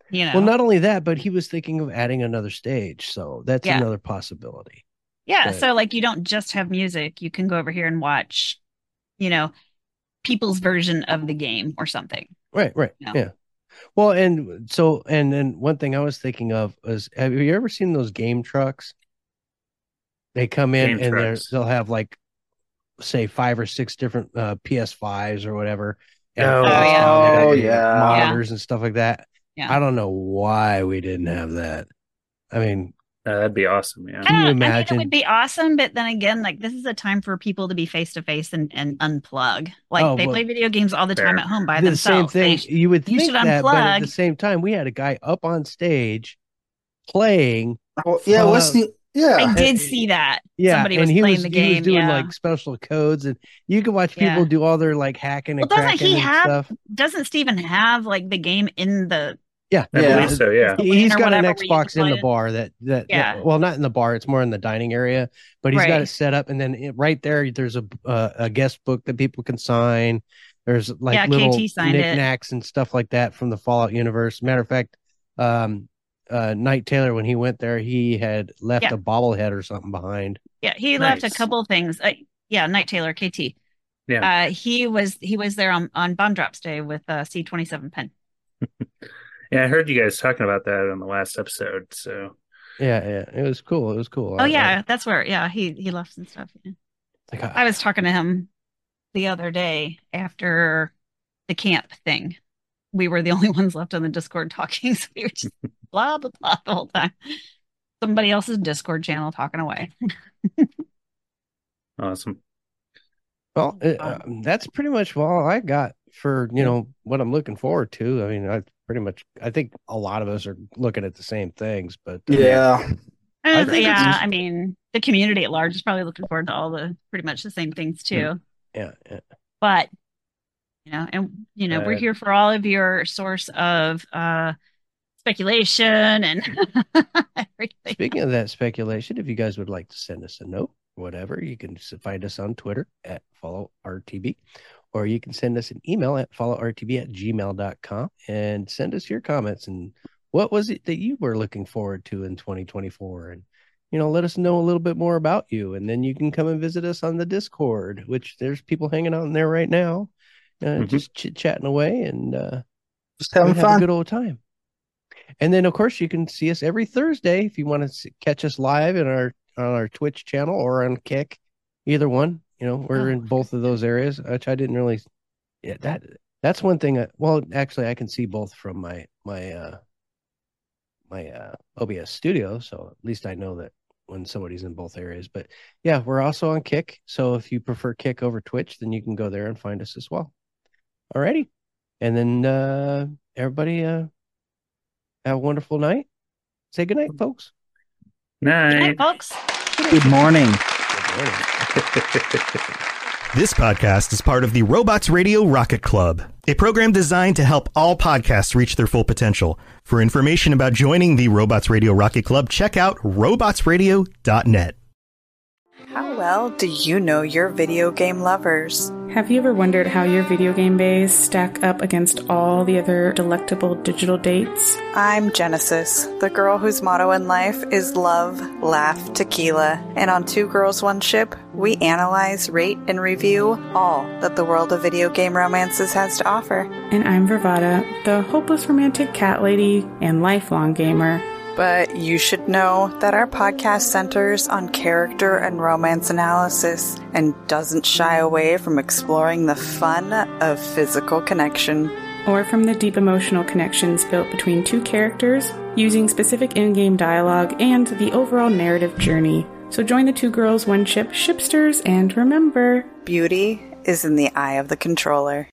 you know. Well, not only that, but he was thinking of adding another stage. So that's another possibility. Yeah. But, so like you don't just have music. You can go over here and watch, you know, people's version of the game or something. Right. You know? Yeah. Well, and so, and then one thing I was thinking of was, have you ever seen those game trucks? They come in Game and trucks. they'll have like, say, 5 or 6 different PS5s or whatever. And Oh, they yeah. got Oh, the yeah. monitors and stuff like that. Yeah. I don't know why we didn't have that. I mean, that'd be awesome. Yeah. Can you I mean, imagine? it would be awesome, but then again, like this is a time for people to be face to face and unplug. Like they play video games all the time fair. at home by the themselves. same thing. You would you think should that, but at unplug. the same time, we had a guy up on stage playing. Oh, yeah, what's the I did see that. Yeah, Somebody and was he playing was the game. he was doing yeah. like special codes, and you can watch people do all their like hacking and Well, doesn't cracking he and have? stuff. Doesn't Steven have like the game in the? Yeah, I believe so. Yeah. He's or got an whatever where you can Xbox in play the it? bar that well, not in the bar, it's more in the dining area, but he's got Right. it set up, and then right there there's a guest book that people can sign. There's like Yeah, little KT signed it. knickknacks and stuff like that from the Fallout universe. Matter of fact, Knight Taylor, when he went there, he had left Yeah. a bobblehead or something behind. Yeah, he left a Nice. couple things. Knight Taylor, KT. Yeah. He was there on Bomb Drops Day with C27 Pen. Yeah, I heard you guys talking about that on the last episode. So Yeah, it was cool. It was cool. Oh yeah, that's where. Yeah, he left some stuff. Yeah. Like, I was talking to him the other day after the camp thing. We were the only ones left on the Discord talking, so we were just blah blah blah the whole time. Somebody else's Discord channel talking away. awesome. Well, that's pretty much all I got for, what I'm looking forward to. I mean, I think a lot of us are looking at the same things, but Yeah. I think it's- I mean, the community at large is probably looking forward to all the pretty much the same things too. yeah. But we're here for all of your source of speculation and everything. Speaking of that speculation, if you guys would like to send us a note, whatever, you can find us on Twitter at followrtb, or you can send us an email at followrtb@gmail.com and send us your comments and what was it that you were looking forward to in 2024, and let us know a little bit more about you, and then you can come and visit us on the Discord, which there's people hanging out in there right now, just chit-chatting away and just having have fun. a good old time. And then, of course, you can see us every Thursday if you want to catch us live on our Twitch channel or on Kick. Either one, we're in both of those areas, which I didn't really. Yeah, that's one thing. Well, actually, I can see both from my OBS studio, so at least I know that when somebody's in both areas. But yeah, we're also on Kick. So if you prefer Kick over Twitch, then you can go there and find us as well. Alrighty, and then everybody. Have a wonderful night. Say good night, folks. Night. Good night, folks. Good morning. This podcast is part of the Robots Radio Rocket Club, a program designed to help all podcasts reach their full potential. For information about joining the Robots Radio Rocket Club, check out robotsradio.net. How well do you know your video game lovers? Have you ever wondered how your video game bays stack up against all the other delectable digital dates? I'm Genesis, the girl whose motto in life is love, laugh, tequila. And on Two Girls, One Ship, we analyze, rate, and review all that the world of video game romances has to offer. And I'm Vervada, the hopeless romantic cat lady and lifelong gamer. But you should know that our podcast centers on character and romance analysis and doesn't shy away from exploring the fun of physical connection. Or from the deep emotional connections built between two characters, using specific in-game dialogue and the overall narrative journey. So join the Two Girls, One Ship shipsters, and remember, beauty is in the eye of the controller.